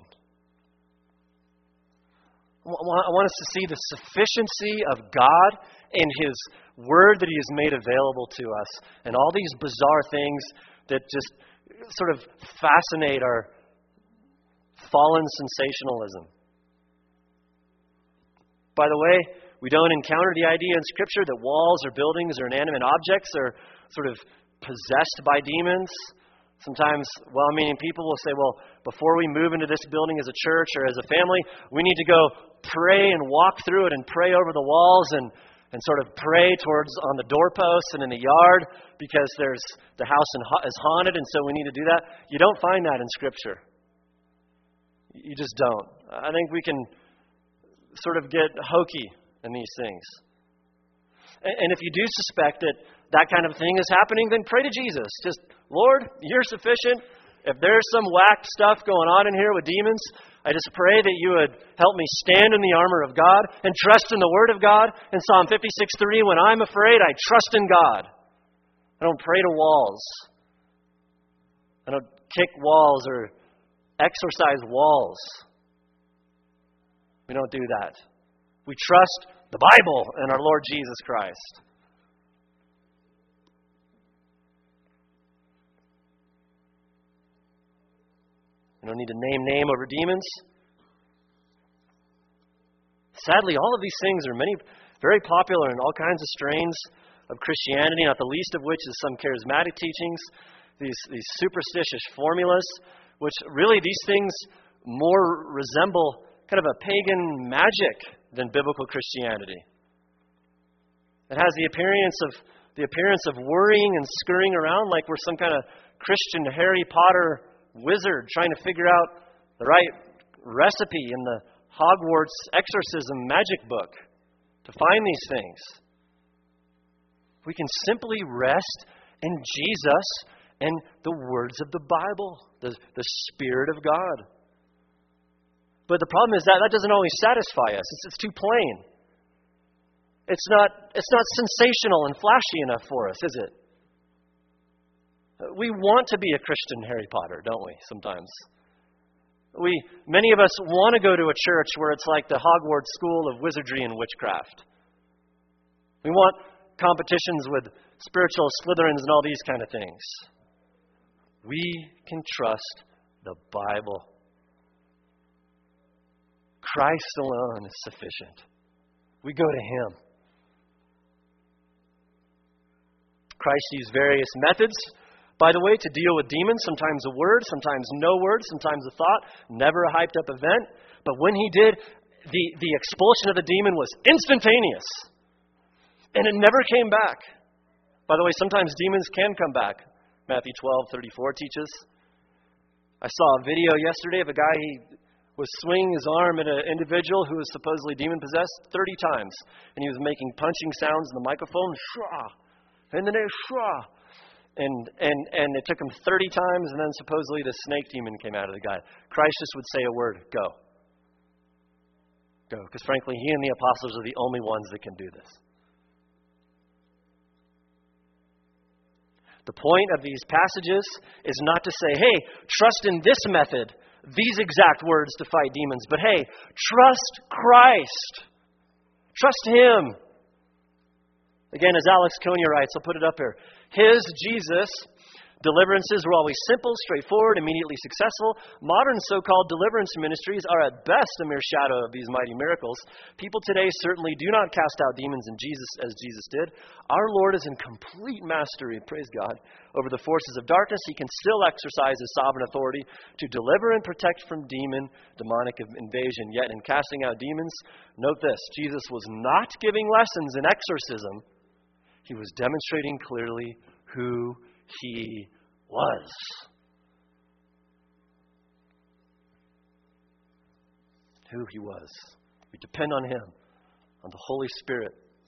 [SPEAKER 1] I want us to see the sufficiency of God in His Word that He has made available to us, and all these bizarre things that just sort of fascinate our fallen sensationalism. By the way, we don't encounter the idea in Scripture that walls or buildings or inanimate objects are sort of possessed by demons. Sometimes well-meaning people will say, well, before we move into this building as a church or as a family, we need to go pray and walk through it and pray over the walls and, and sort of pray towards on the doorposts and in the yard because there's the house is haunted and so we need to do that. You don't find that in Scripture. You just don't. I think we can sort of get hokey in these things. And if you do suspect that that kind of thing is happening, then pray to Jesus. Just, Lord, You're sufficient. If there's some whack stuff going on in here with demons, I just pray that You would help me stand in the armor of God and trust in the Word of God. In Psalm fifty-six three, when I'm afraid, I trust in God. I don't pray to walls. I don't kick walls or exorcise walls. We don't do that. We trust the Bible and our Lord Jesus Christ. We don't need to name name over demons. Sadly, all of these things are many very popular in all kinds of strains of Christianity, not the least of which is some charismatic teachings, these, these superstitious formulas, which really these things more resemble kind of a pagan magic than biblical Christianity. It has the appearance of the appearance of worrying and scurrying around like we're some kind of Christian Harry Potter wizard trying to figure out the right recipe in the Hogwarts exorcism magic book to find these things. We can simply rest in Jesus and the words of the Bible, the, the Spirit of God. But the problem is that that doesn't always satisfy us. It's, it's too plain. It's not, it's not sensational and flashy enough for us, is it? We want to be a Christian Harry Potter, don't we, sometimes? We, many of us want to go to a church where it's like the Hogwarts School of Wizardry and Witchcraft. We want competitions with spiritual Slytherins and all these kind of things. We can trust the Bible. Christ alone is sufficient. We go to Him. Christ used various methods, by the way, to deal with demons. Sometimes a word, sometimes no word, sometimes a thought. Never a hyped up event. But when He did, the, the expulsion of the demon was instantaneous. And it never came back. By the way, sometimes demons can come back. Matthew twelve thirty-four teaches. I saw a video yesterday of a guy, he was swinging his arm at an individual who was supposedly demon-possessed thirty times. And he was making punching sounds in the microphone. Shah! And then it, shah! And, and, and it took him thirty times, and then supposedly the snake demon came out of the guy. Christ just would say a word, go. Go. Because frankly, He and the apostles are the only ones that can do this. The point of these passages is not to say, hey, trust in this method, these exact words to fight demons, but hey, trust Christ. Trust Him. Again, as Alex Konya writes, I'll put it up here. His, Jesus, deliverances were always simple, straightforward, immediately successful. Modern so-called deliverance ministries are at best a mere shadow of these mighty miracles. People today certainly do not cast out demons in Jesus as Jesus did. Our Lord is in complete mastery, praise God, over the forces of darkness. He can still exercise His sovereign authority to deliver and protect from demon, demonic invasion. Yet in casting out demons, note this, Jesus was not giving lessons in exorcism. He was demonstrating clearly who He was. Who He was. We depend on Him, on the Holy Spirit.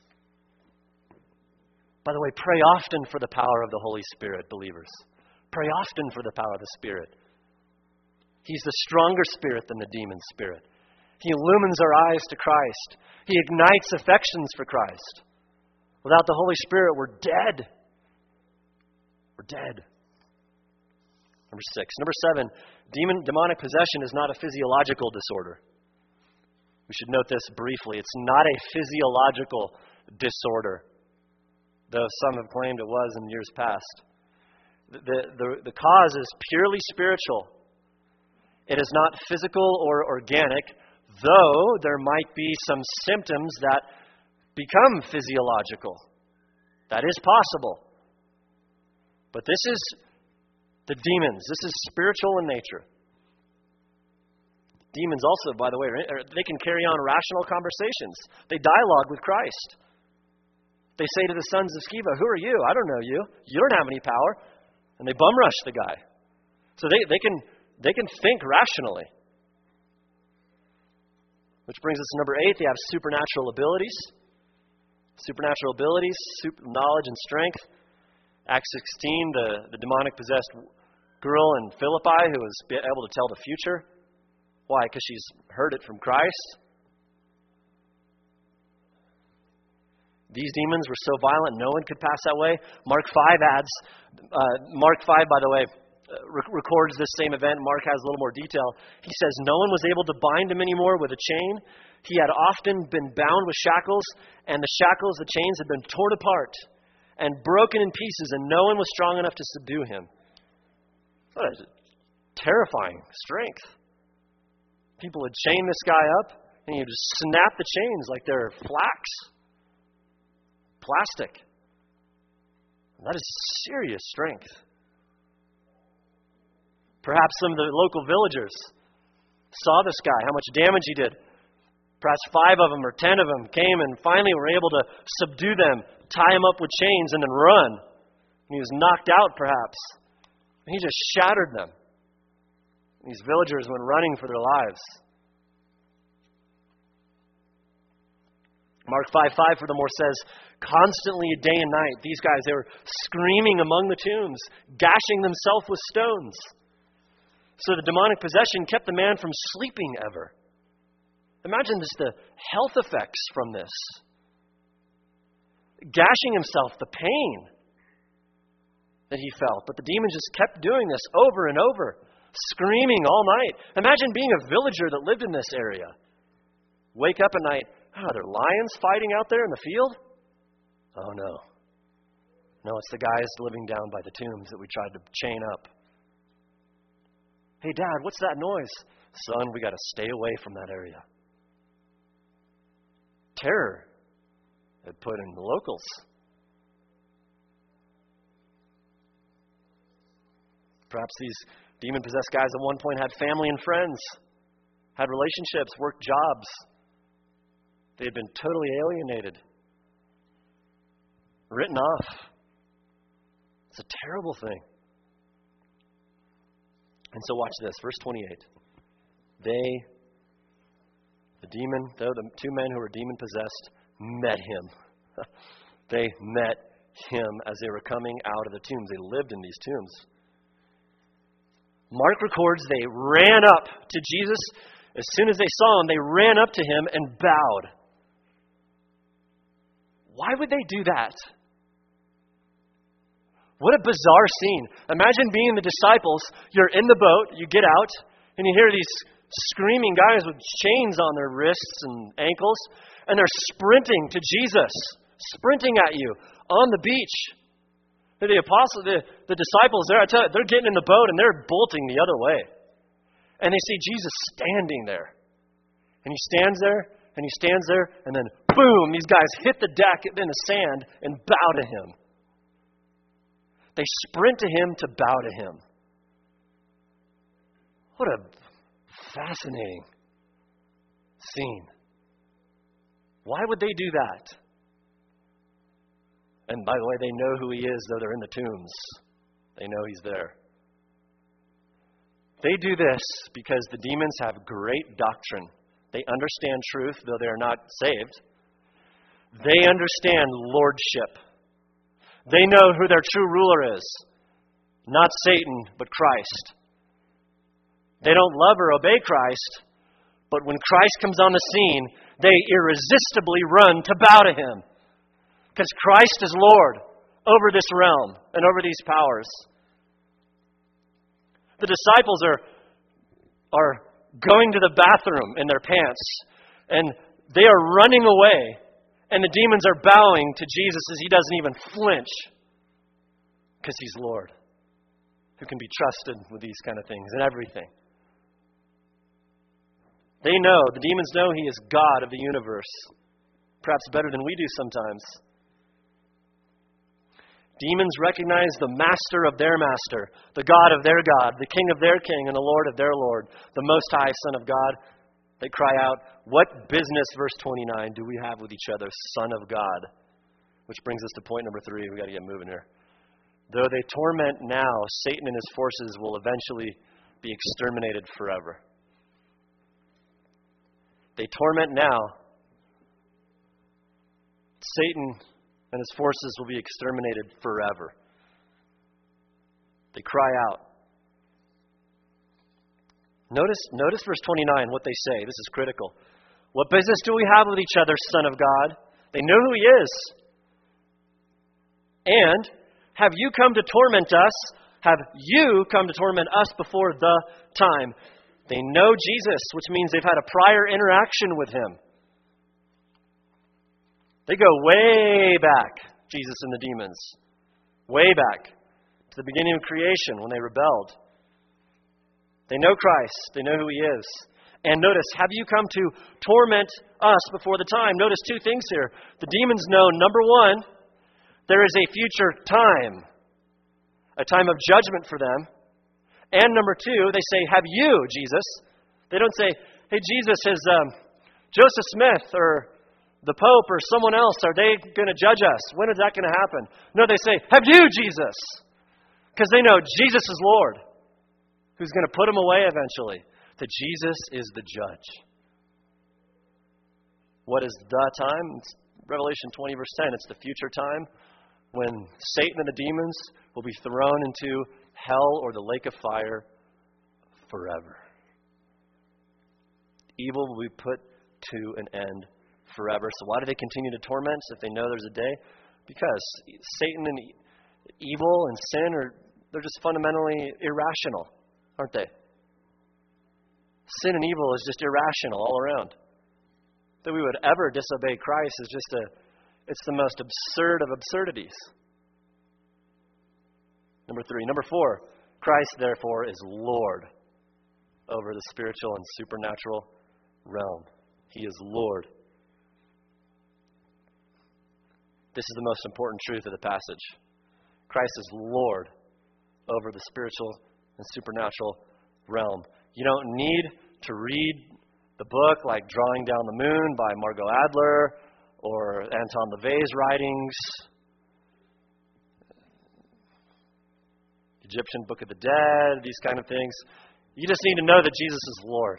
[SPEAKER 1] By the way, pray often for the power of the Holy Spirit, believers. Pray often for the power of the Spirit. He's the stronger spirit than the demon spirit. He illumines our eyes to Christ. He ignites affections for Christ. Without the Holy Spirit, we're dead. We're dead. Number six. Number seven, demon, demonic possession is not a physiological disorder. We should note this briefly. It's not a physiological disorder, though some have claimed it was in years past. The, the, the cause is purely spiritual. It is not physical or organic, though there might be some symptoms that become physiological. That is possible. But this is the demons. This is spiritual in nature. Demons also, by the way, they can carry on rational conversations. They dialogue with Christ. They say to the sons of Sceva, who are you? I don't know you. You don't have any power. And they bum rush the guy. So they, they can they can think rationally. Which brings us to number eight. They have supernatural abilities. Supernatural abilities, super knowledge and strength. Acts sixteen, the, the demonic-possessed girl in Philippi who was able to tell the future. Why? Because she's heard it from Christ. These demons were so violent, no one could pass that way. Mark five adds, uh, Mark five, by the way, uh, rec- records this same event. Mark has a little more detail. He says, no one was able to bind him anymore with a chain. He had often been bound with shackles, and the shackles, the chains had been torn apart and broken in pieces, and no one was strong enough to subdue him. What a terrifying strength. People would chain this guy up, and he'd just snap the chains like they're flax. Plastic. That is serious strength. Perhaps some of the local villagers saw this guy, how much damage he did. Perhaps five of them or ten of them came and finally were able to subdue them, tie him up with chains, and then run. And he was knocked out, perhaps. And he just shattered them. And these villagers went running for their lives. Mark five five furthermore says, constantly day and night, these guys, they were screaming among the tombs, gashing themselves with stones. So the demonic possession kept the man from sleeping ever. Imagine just the health effects from this. Gashing himself, the pain that he felt. But the demon just kept doing this over and over, screaming all night. Imagine being a villager that lived in this area. Wake up at night, oh, are there lions fighting out there in the field? Oh, no. No, it's the guys living down by the tombs that we tried to chain up. Hey, Dad, what's that noise? Son, we got to stay away from that area. Terror had put in the locals. Perhaps these demon-possessed guys at one point had family and friends, had relationships, worked jobs. They had been totally alienated, written off. It's a terrible thing. And so watch this, verse twenty-eight. They, the demon, the two men who were demon-possessed, met him. They met him as they were coming out of the tombs. They lived in these tombs. Mark records they ran up to Jesus. As soon as they saw him, they ran up to him and bowed. Why would they do that? What a bizarre scene. Imagine being the disciples. You're in the boat, you get out, and you hear these screaming guys with chains on their wrists and ankles, and they're sprinting to Jesus, sprinting at you on the beach. The apostles, the, the disciples, there, I tell you, they're getting in the boat and they're bolting the other way. And they see Jesus standing there. And he stands there, and he stands there, and then boom, these guys hit the deck in the sand and bow to him. They sprint to him to bow to him. What a fascinating scene. Why would they do that? And by the way, they know who he is, though they're in the tombs. They know he's there. They do this because the demons have great doctrine. They understand truth, though they are not saved. They understand lordship. They know who their true ruler is. Not Satan, but Christ. They don't love or obey Christ, but when Christ comes on the scene, they irresistibly run to bow to him. Because Christ is Lord over this realm and over these powers. The disciples are, are going to the bathroom in their pants, and they are running away, and the demons are bowing to Jesus as he doesn't even flinch, because he's Lord, who can be trusted with these kind of things and everything. They know, the demons know he is God of the universe, perhaps better than we do sometimes. Demons recognize the master of their master, the God of their God, the king of their king, and the Lord of their Lord, the Most High Son of God. They cry out, what business, verse twenty-nine, do we have with each other, Son of God? Which brings us to point number three. We've got to get moving here. Though they torment now, Satan and his forces will eventually be exterminated forever. They torment now. Satan and his forces will be exterminated forever. They cry out. Notice, notice verse twenty-nine, what they say. This is critical. What business do we have with each other, Son of God? They know who he is. And have you come to torment us? Have you come to torment us before the time? They know Jesus, which means they've had a prior interaction with him. They go way back, Jesus and the demons. Way back to the beginning of creation when they rebelled. They know Christ. They know who he is. And notice, have you come to torment us before the time? Notice two things here. The demons know, number one, there is a future time. A time of judgment for them. And number two, they say, have you, Jesus? They don't say, hey, Jesus, is um, Joseph Smith or the Pope or someone else, are they going to judge us? When is that going to happen? No, they say, have you, Jesus? Because they know Jesus is Lord, who's going to put them away eventually. That Jesus is the judge. What is the time? It's Revelation twenty, verse ten. It's the future time when Satan and the demons will be thrown into hell or the lake of fire forever. Evil will be put to an end forever. So why do they continue to torment if they know there's a day? Because Satan and evil and sin are they're just fundamentally irrational, aren't they? Sin and evil is just irrational all around. That we would ever disobey Christ is just a it's the most absurd of absurdities. Number three. Number four, Christ, therefore, is Lord over the spiritual and supernatural realm. He is Lord. This is the most important truth of the passage. Christ is Lord over the spiritual and supernatural realm. You don't need to read the book like Drawing Down the Moon by Margot Adler or Anton LaVey's writings, Egyptian Book of the Dead, these kind of things. You just need to know that Jesus is Lord.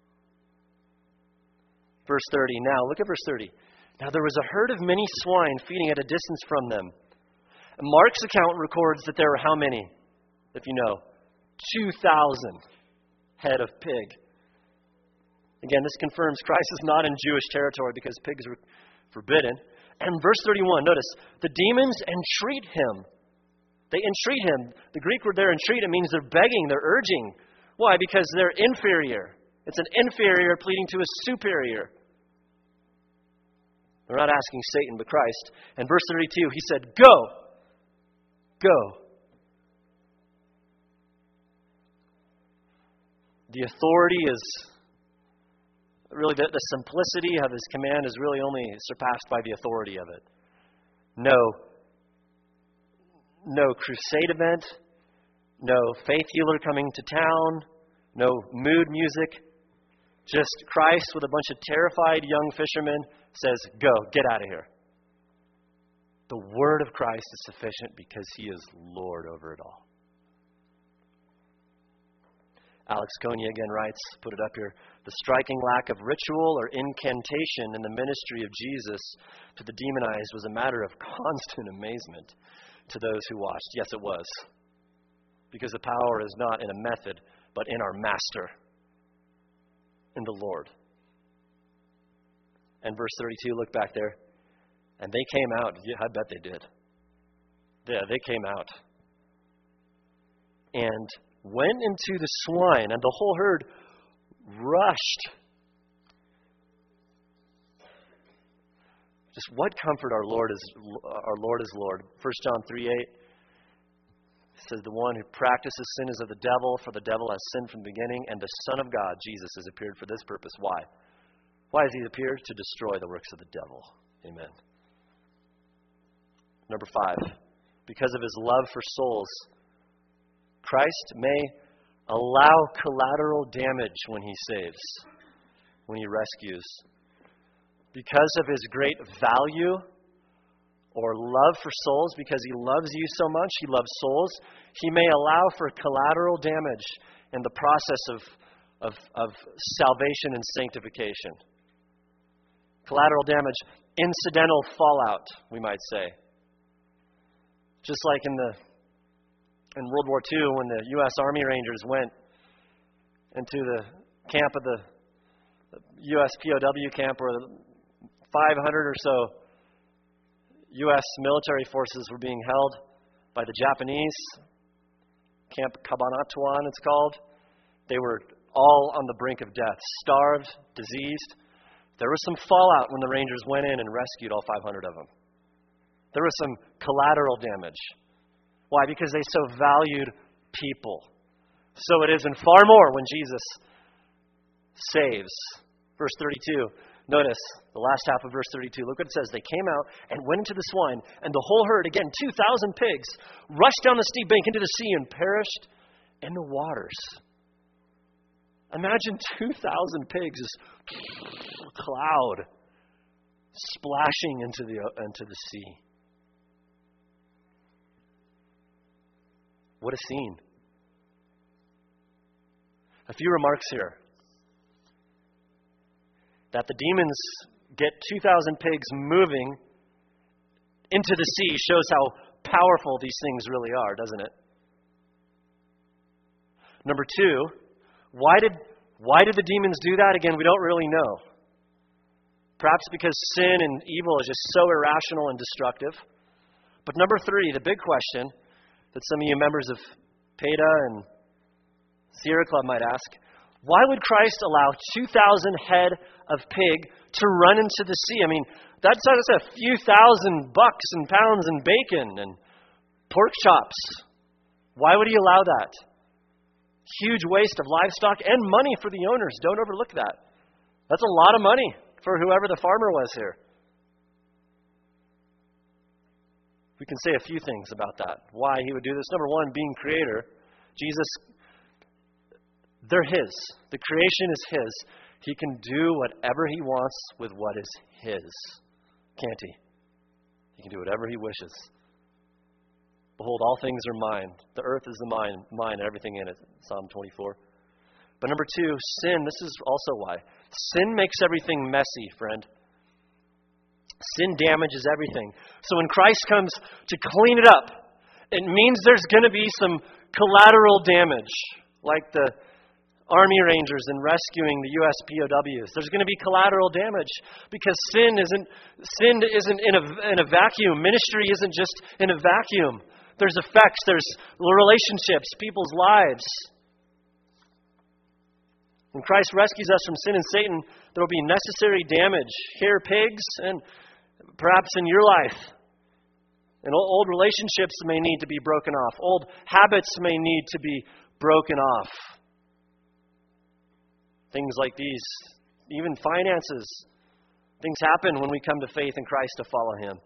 [SPEAKER 1] Verse thirty. Now, look at verse thirty. Now there was a herd of many swine feeding at a distance from them. And Mark's account records that there were how many? If you know, two thousand head of pig. Again, this confirms Christ is not in Jewish territory because pigs were forbidden. And verse thirty-one, notice, the demons entreat him. They entreat him. The Greek word there, entreat, it means they're begging, they're urging. Why? Because they're inferior. It's an inferior pleading to a superior. They're not asking Satan, but Christ. And verse thirty-two, he said, go. Go. The authority is, really the, the simplicity of his command is really only surpassed by the authority of it. No, no crusade event, no faith healer coming to town, no mood music. Just Christ with a bunch of terrified young fishermen says, go, get out of here. The word of Christ is sufficient because he is Lord over it all. Alex Konya again writes, put it up here, the striking lack of ritual or incantation in the ministry of Jesus to the demonized was a matter of constant amazement to those who watched. Yes, it was. Because the power is not in a method, but in our Master, in the Lord. And verse thirty-two, look back there. And they came out. Yeah, I bet they did. Yeah, they came out. And went into the swine, and the whole herd rushed. Just what comfort our Lord is our Lord is Lord. First John three eight says, the one who practices sin is of the devil, for the devil has sinned from the beginning, and the Son of God, Jesus, has appeared for this purpose. Why? Why has he appeared? To destroy the works of the devil. Amen. Number five, because of his love for souls, Christ may allow collateral damage when he saves, when he rescues. Because of his great value or love for souls, because he loves you so much, he loves souls, he may allow for collateral damage in the process of, of, of salvation and sanctification. Collateral damage, incidental fallout, we might say. Just like in the in World War Two, when the U S Army Rangers went into the camp of the U S P O W camp, where five hundred or so U S military forces were being held by the Japanese. Camp Cabanatuan, it's called. They were all on the brink of death, starved, diseased. There was some fallout when the Rangers went in and rescued all five hundred of them. There was some collateral damage. Why? Because they so valued people. So it is, and far more when Jesus saves. Verse thirty-two. Notice the last half of verse thirty-two. Look what it says. They came out and went into the swine, and the whole herd, again, two thousand pigs, rushed down the steep bank into the sea and perished in the waters. Imagine two thousand pigs, this cloud splashing into the into the sea. What a scene. A few remarks here. That the demons get two thousand pigs moving into the sea shows how powerful these things really are, doesn't it? Number two, why did why did the demons do that? Again, we don't really know. Perhaps because sin and evil is just so irrational and destructive. But number three, the big question that some of you members of PETA and Sierra Club might ask, why would Christ allow two thousand head of pig to run into the sea? I mean, that's, that's a few thousand bucks and pounds and bacon and pork chops. Why would he allow that? Huge waste of livestock and money for the owners. Don't overlook that. That's a lot of money for whoever the farmer was here. We can say a few things about that. Why he would do this. Number one, being creator. Jesus, they're his. The creation is his. He can do whatever he wants with what is his. Can't he? He can do whatever he wishes. Behold, all things are mine. The earth is the mine, mine and everything in it. Psalm twenty-four. But number two, sin. This is also why. Sin makes everything messy, friend. Sin damages everything. So when Christ comes to clean it up, it means there's going to be some collateral damage, like the Army Rangers in rescuing the U S P O Ws. There's going to be collateral damage because sin isn't sin isn't in a in a vacuum. Ministry isn't just in a vacuum. There's effects. There's relationships, people's lives. When Christ rescues us from sin and Satan, there will be necessary damage here, pigs, and perhaps in your life. And old relationships may need to be broken off. Old habits may need to be broken off. Things like these, even finances. Things happen when we come to faith in Christ to follow him.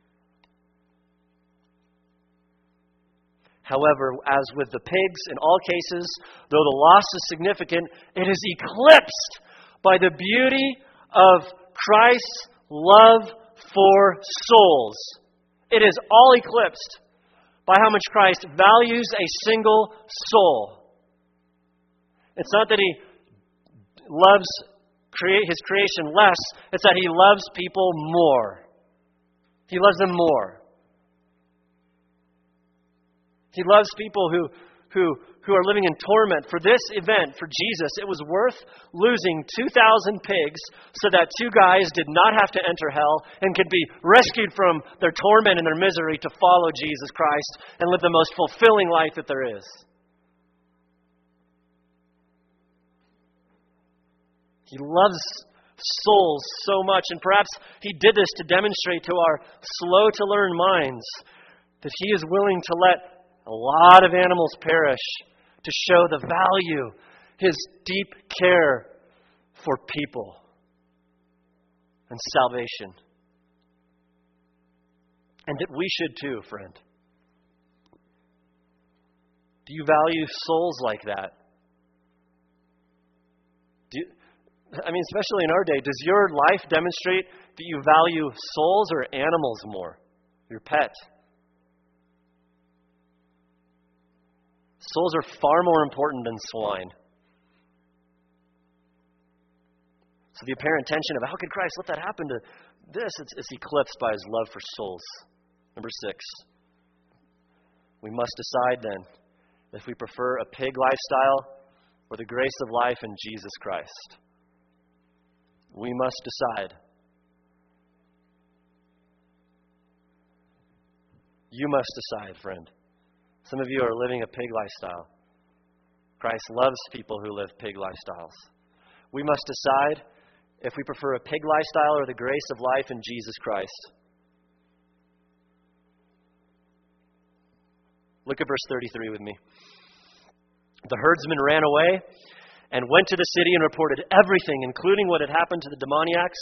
[SPEAKER 1] However, as with the pigs, in all cases, though the loss is significant, it is eclipsed by the beauty of Christ's love for souls. It is all eclipsed by how much Christ values a single soul. It's not that he loves create his creation less, it's that he loves people more. He loves them more. He loves people who, who, who are living in torment. For this event, for Jesus, it was worth losing two thousand pigs so that two guys did not have to enter hell and could be rescued from their torment and their misery to follow Jesus Christ and live the most fulfilling life that there is. He loves souls so much, and perhaps he did this to demonstrate to our slow-to-learn minds that he is willing to let a lot of animals perish to show the value, his deep care for people and salvation. And that we should too, friend. Do you value souls like that? Do you, I mean, especially in our day, does your life demonstrate that you value souls or animals more? Your pet? Souls are far more important than swine. So the apparent tension of how could Christ let that happen to this, it's, it's eclipsed by his love for souls. Number six, we must decide then if we prefer a pig lifestyle or the grace of life in Jesus Christ. We must decide. You must decide, friend. Some of you are living a pig lifestyle. Christ loves people who live pig lifestyles. We must decide if we prefer a pig lifestyle or the grace of life in Jesus Christ. Look at verse thirty-three with me. The herdsmen ran away and went to the city and reported everything, including what had happened to the demoniacs.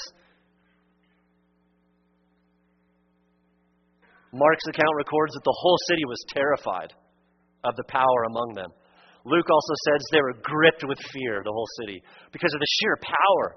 [SPEAKER 1] Mark's account records that the whole city was terrified of the power among them. Luke also says they were gripped with fear, the whole city, because of the sheer power.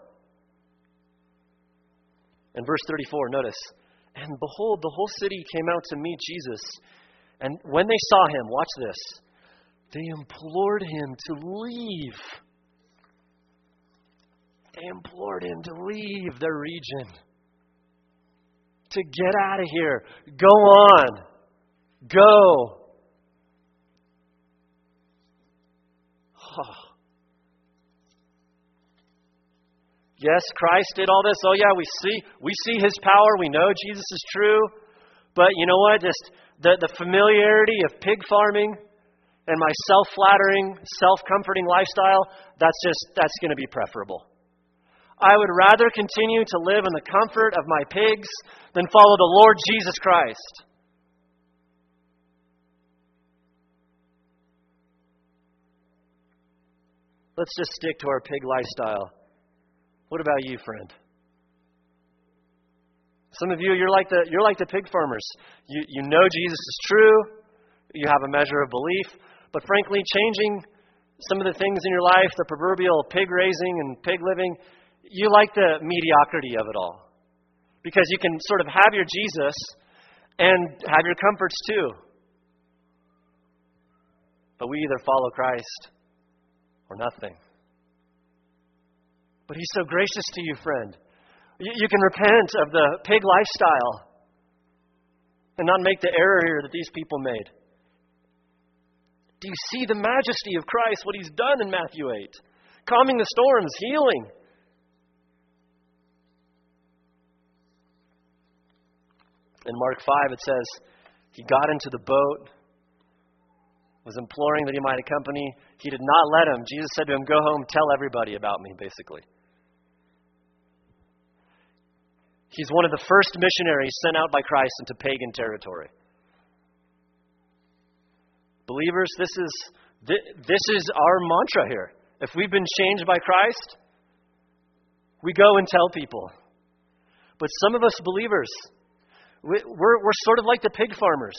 [SPEAKER 1] In verse thirty-four, notice, and behold, the whole city came out to meet Jesus. And when they saw him, watch this, they implored him to leave. They implored him to leave their region. to get out of here. Go on. Go. Oh. Yes, Christ did all this. Oh yeah, we see we see His power. We know Jesus is true. But you know what? Just the, the familiarity of pig farming and my self-flattering, self-comforting lifestyle, that's just that's going to be preferable. I would rather continue to live in the comfort of my pigs than follow the Lord Jesus Christ. Let's just stick to our pig lifestyle. What about you, friend? Some of you, you're like the you're like the pig farmers. You you know Jesus is true. You have a measure of belief, but frankly, changing some of the things in your life, the proverbial pig raising and pig living, you like the mediocrity of it all. Because you can sort of have your Jesus and have your comforts too. But we either follow Christ or nothing. But He's so gracious to you, friend. You, you can repent of the pig lifestyle and not make the error here that these people made. Do you see the majesty of Christ, what He's done in Matthew eight? Calming the storms, healing. In Mark five, it says, He got into the boat, was imploring that He might accompany. He did not let him. Jesus said to him, go home, tell everybody about me, basically. He's one of the first missionaries sent out by Christ into pagan territory. Believers, this is this is our mantra here. If we've been changed by Christ, we go and tell people. But some of us believers, we, we're we're sort of like the pig farmers.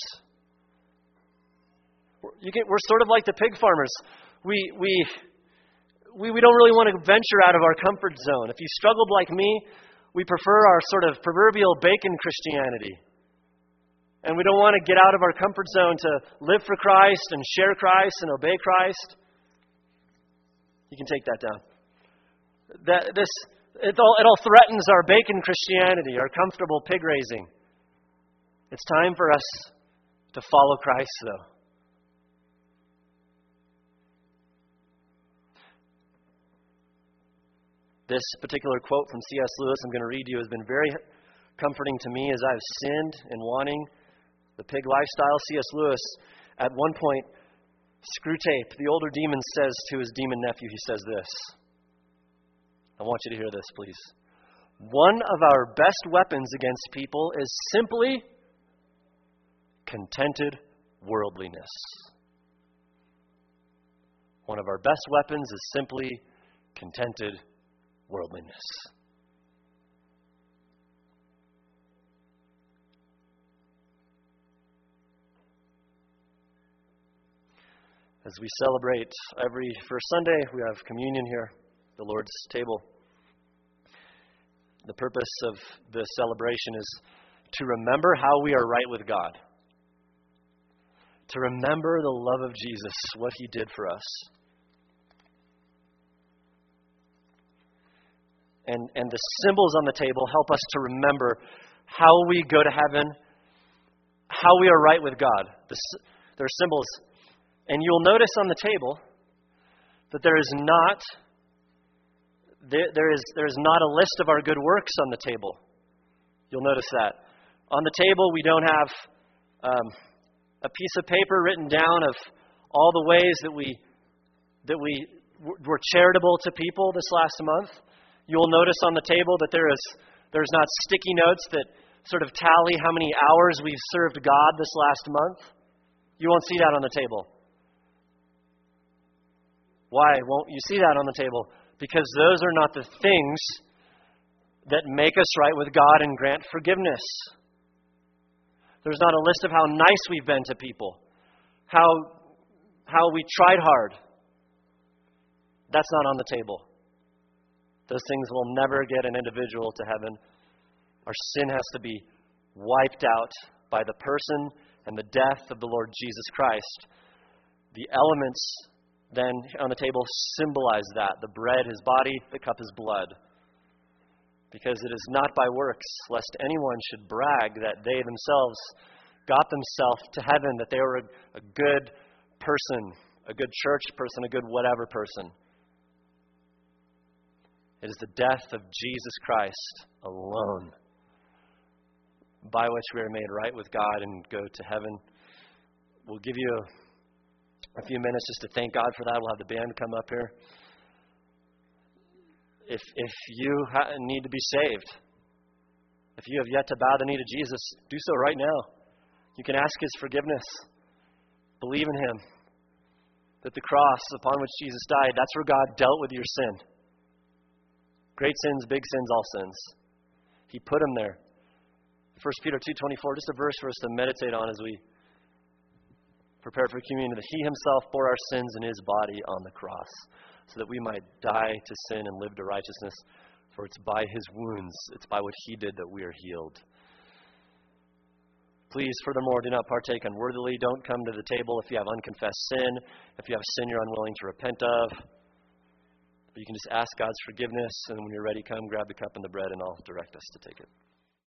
[SPEAKER 1] You get, we're sort of like the pig farmers. We we we we don't really want to venture out of our comfort zone. If you struggled like me, we prefer our sort of proverbial bacon Christianity. And we don't want to get out of our comfort zone to live for Christ and share Christ and obey Christ. You can take that down. That this it all it all threatens our bacon Christianity, our comfortable pig raising. It's time for us to follow Christ, though. This particular quote from C S Lewis I'm going to read to you has been very comforting to me as I've sinned in wanting the pig lifestyle. C S Lewis, at one point, Screwtape, the older demon, says to his demon nephew, he says this. I want you to hear this, please. One of our best weapons against people is simply contented worldliness. One of our best weapons is simply contented worldliness. As we celebrate every first Sunday, we have communion here, the Lord's table. The purpose of the celebration is to remember how we are right with God. To remember the love of Jesus, what He did for us. And, and the symbols on the table help us to remember how we go to heaven, how we are right with God. The, there are symbols. And you'll notice on the table that there is not there, there is there is not a list of our good works on the table. You'll notice that. On the table we don't have um, a piece of paper written down of all the ways that we that we were charitable to people this last month. You'll notice on the table that there is there's not sticky notes that sort of tally how many hours we've served God this last month. You won't see that on the table. Why won't you see that on the table? Because those are not the things that make us right with God and grant forgiveness. There's not a list of how nice we've been to people, how how we tried hard. That's not on the table. Those things will never get an individual to heaven. Our sin has to be wiped out by the person and the death of the Lord Jesus Christ. The elements then on the table symbolize that. The bread, His body, the cup, His blood. Because it is not by works, lest anyone should brag that they themselves got themselves to heaven, that they were a, a good person, a good church person, a good whatever person. It is the death of Jesus Christ alone by which we are made right with God and go to heaven. We'll give you a, a few minutes just to thank God for that. We'll have the band come up here. If if you ha- need to be saved, if you have yet to bow the knee to Jesus, do so right now. You can ask His forgiveness. Believe in Him. That the cross upon which Jesus died, that's where God dealt with your sin. Great sins, big sins, all sins. He put them there. First Peter two twenty-four, just a verse for us to meditate on as we prepare for communion. That He Himself bore our sins in His body on the cross, so that we might die to sin and live to righteousness. For it's by His wounds, it's by what He did that we are healed. Please, furthermore, do not partake unworthily. Don't come to the table if you have unconfessed sin, if you have sin you're unwilling to repent of. But you can just ask God's forgiveness, and when you're ready, come grab the cup and the bread, and I'll direct us to take it.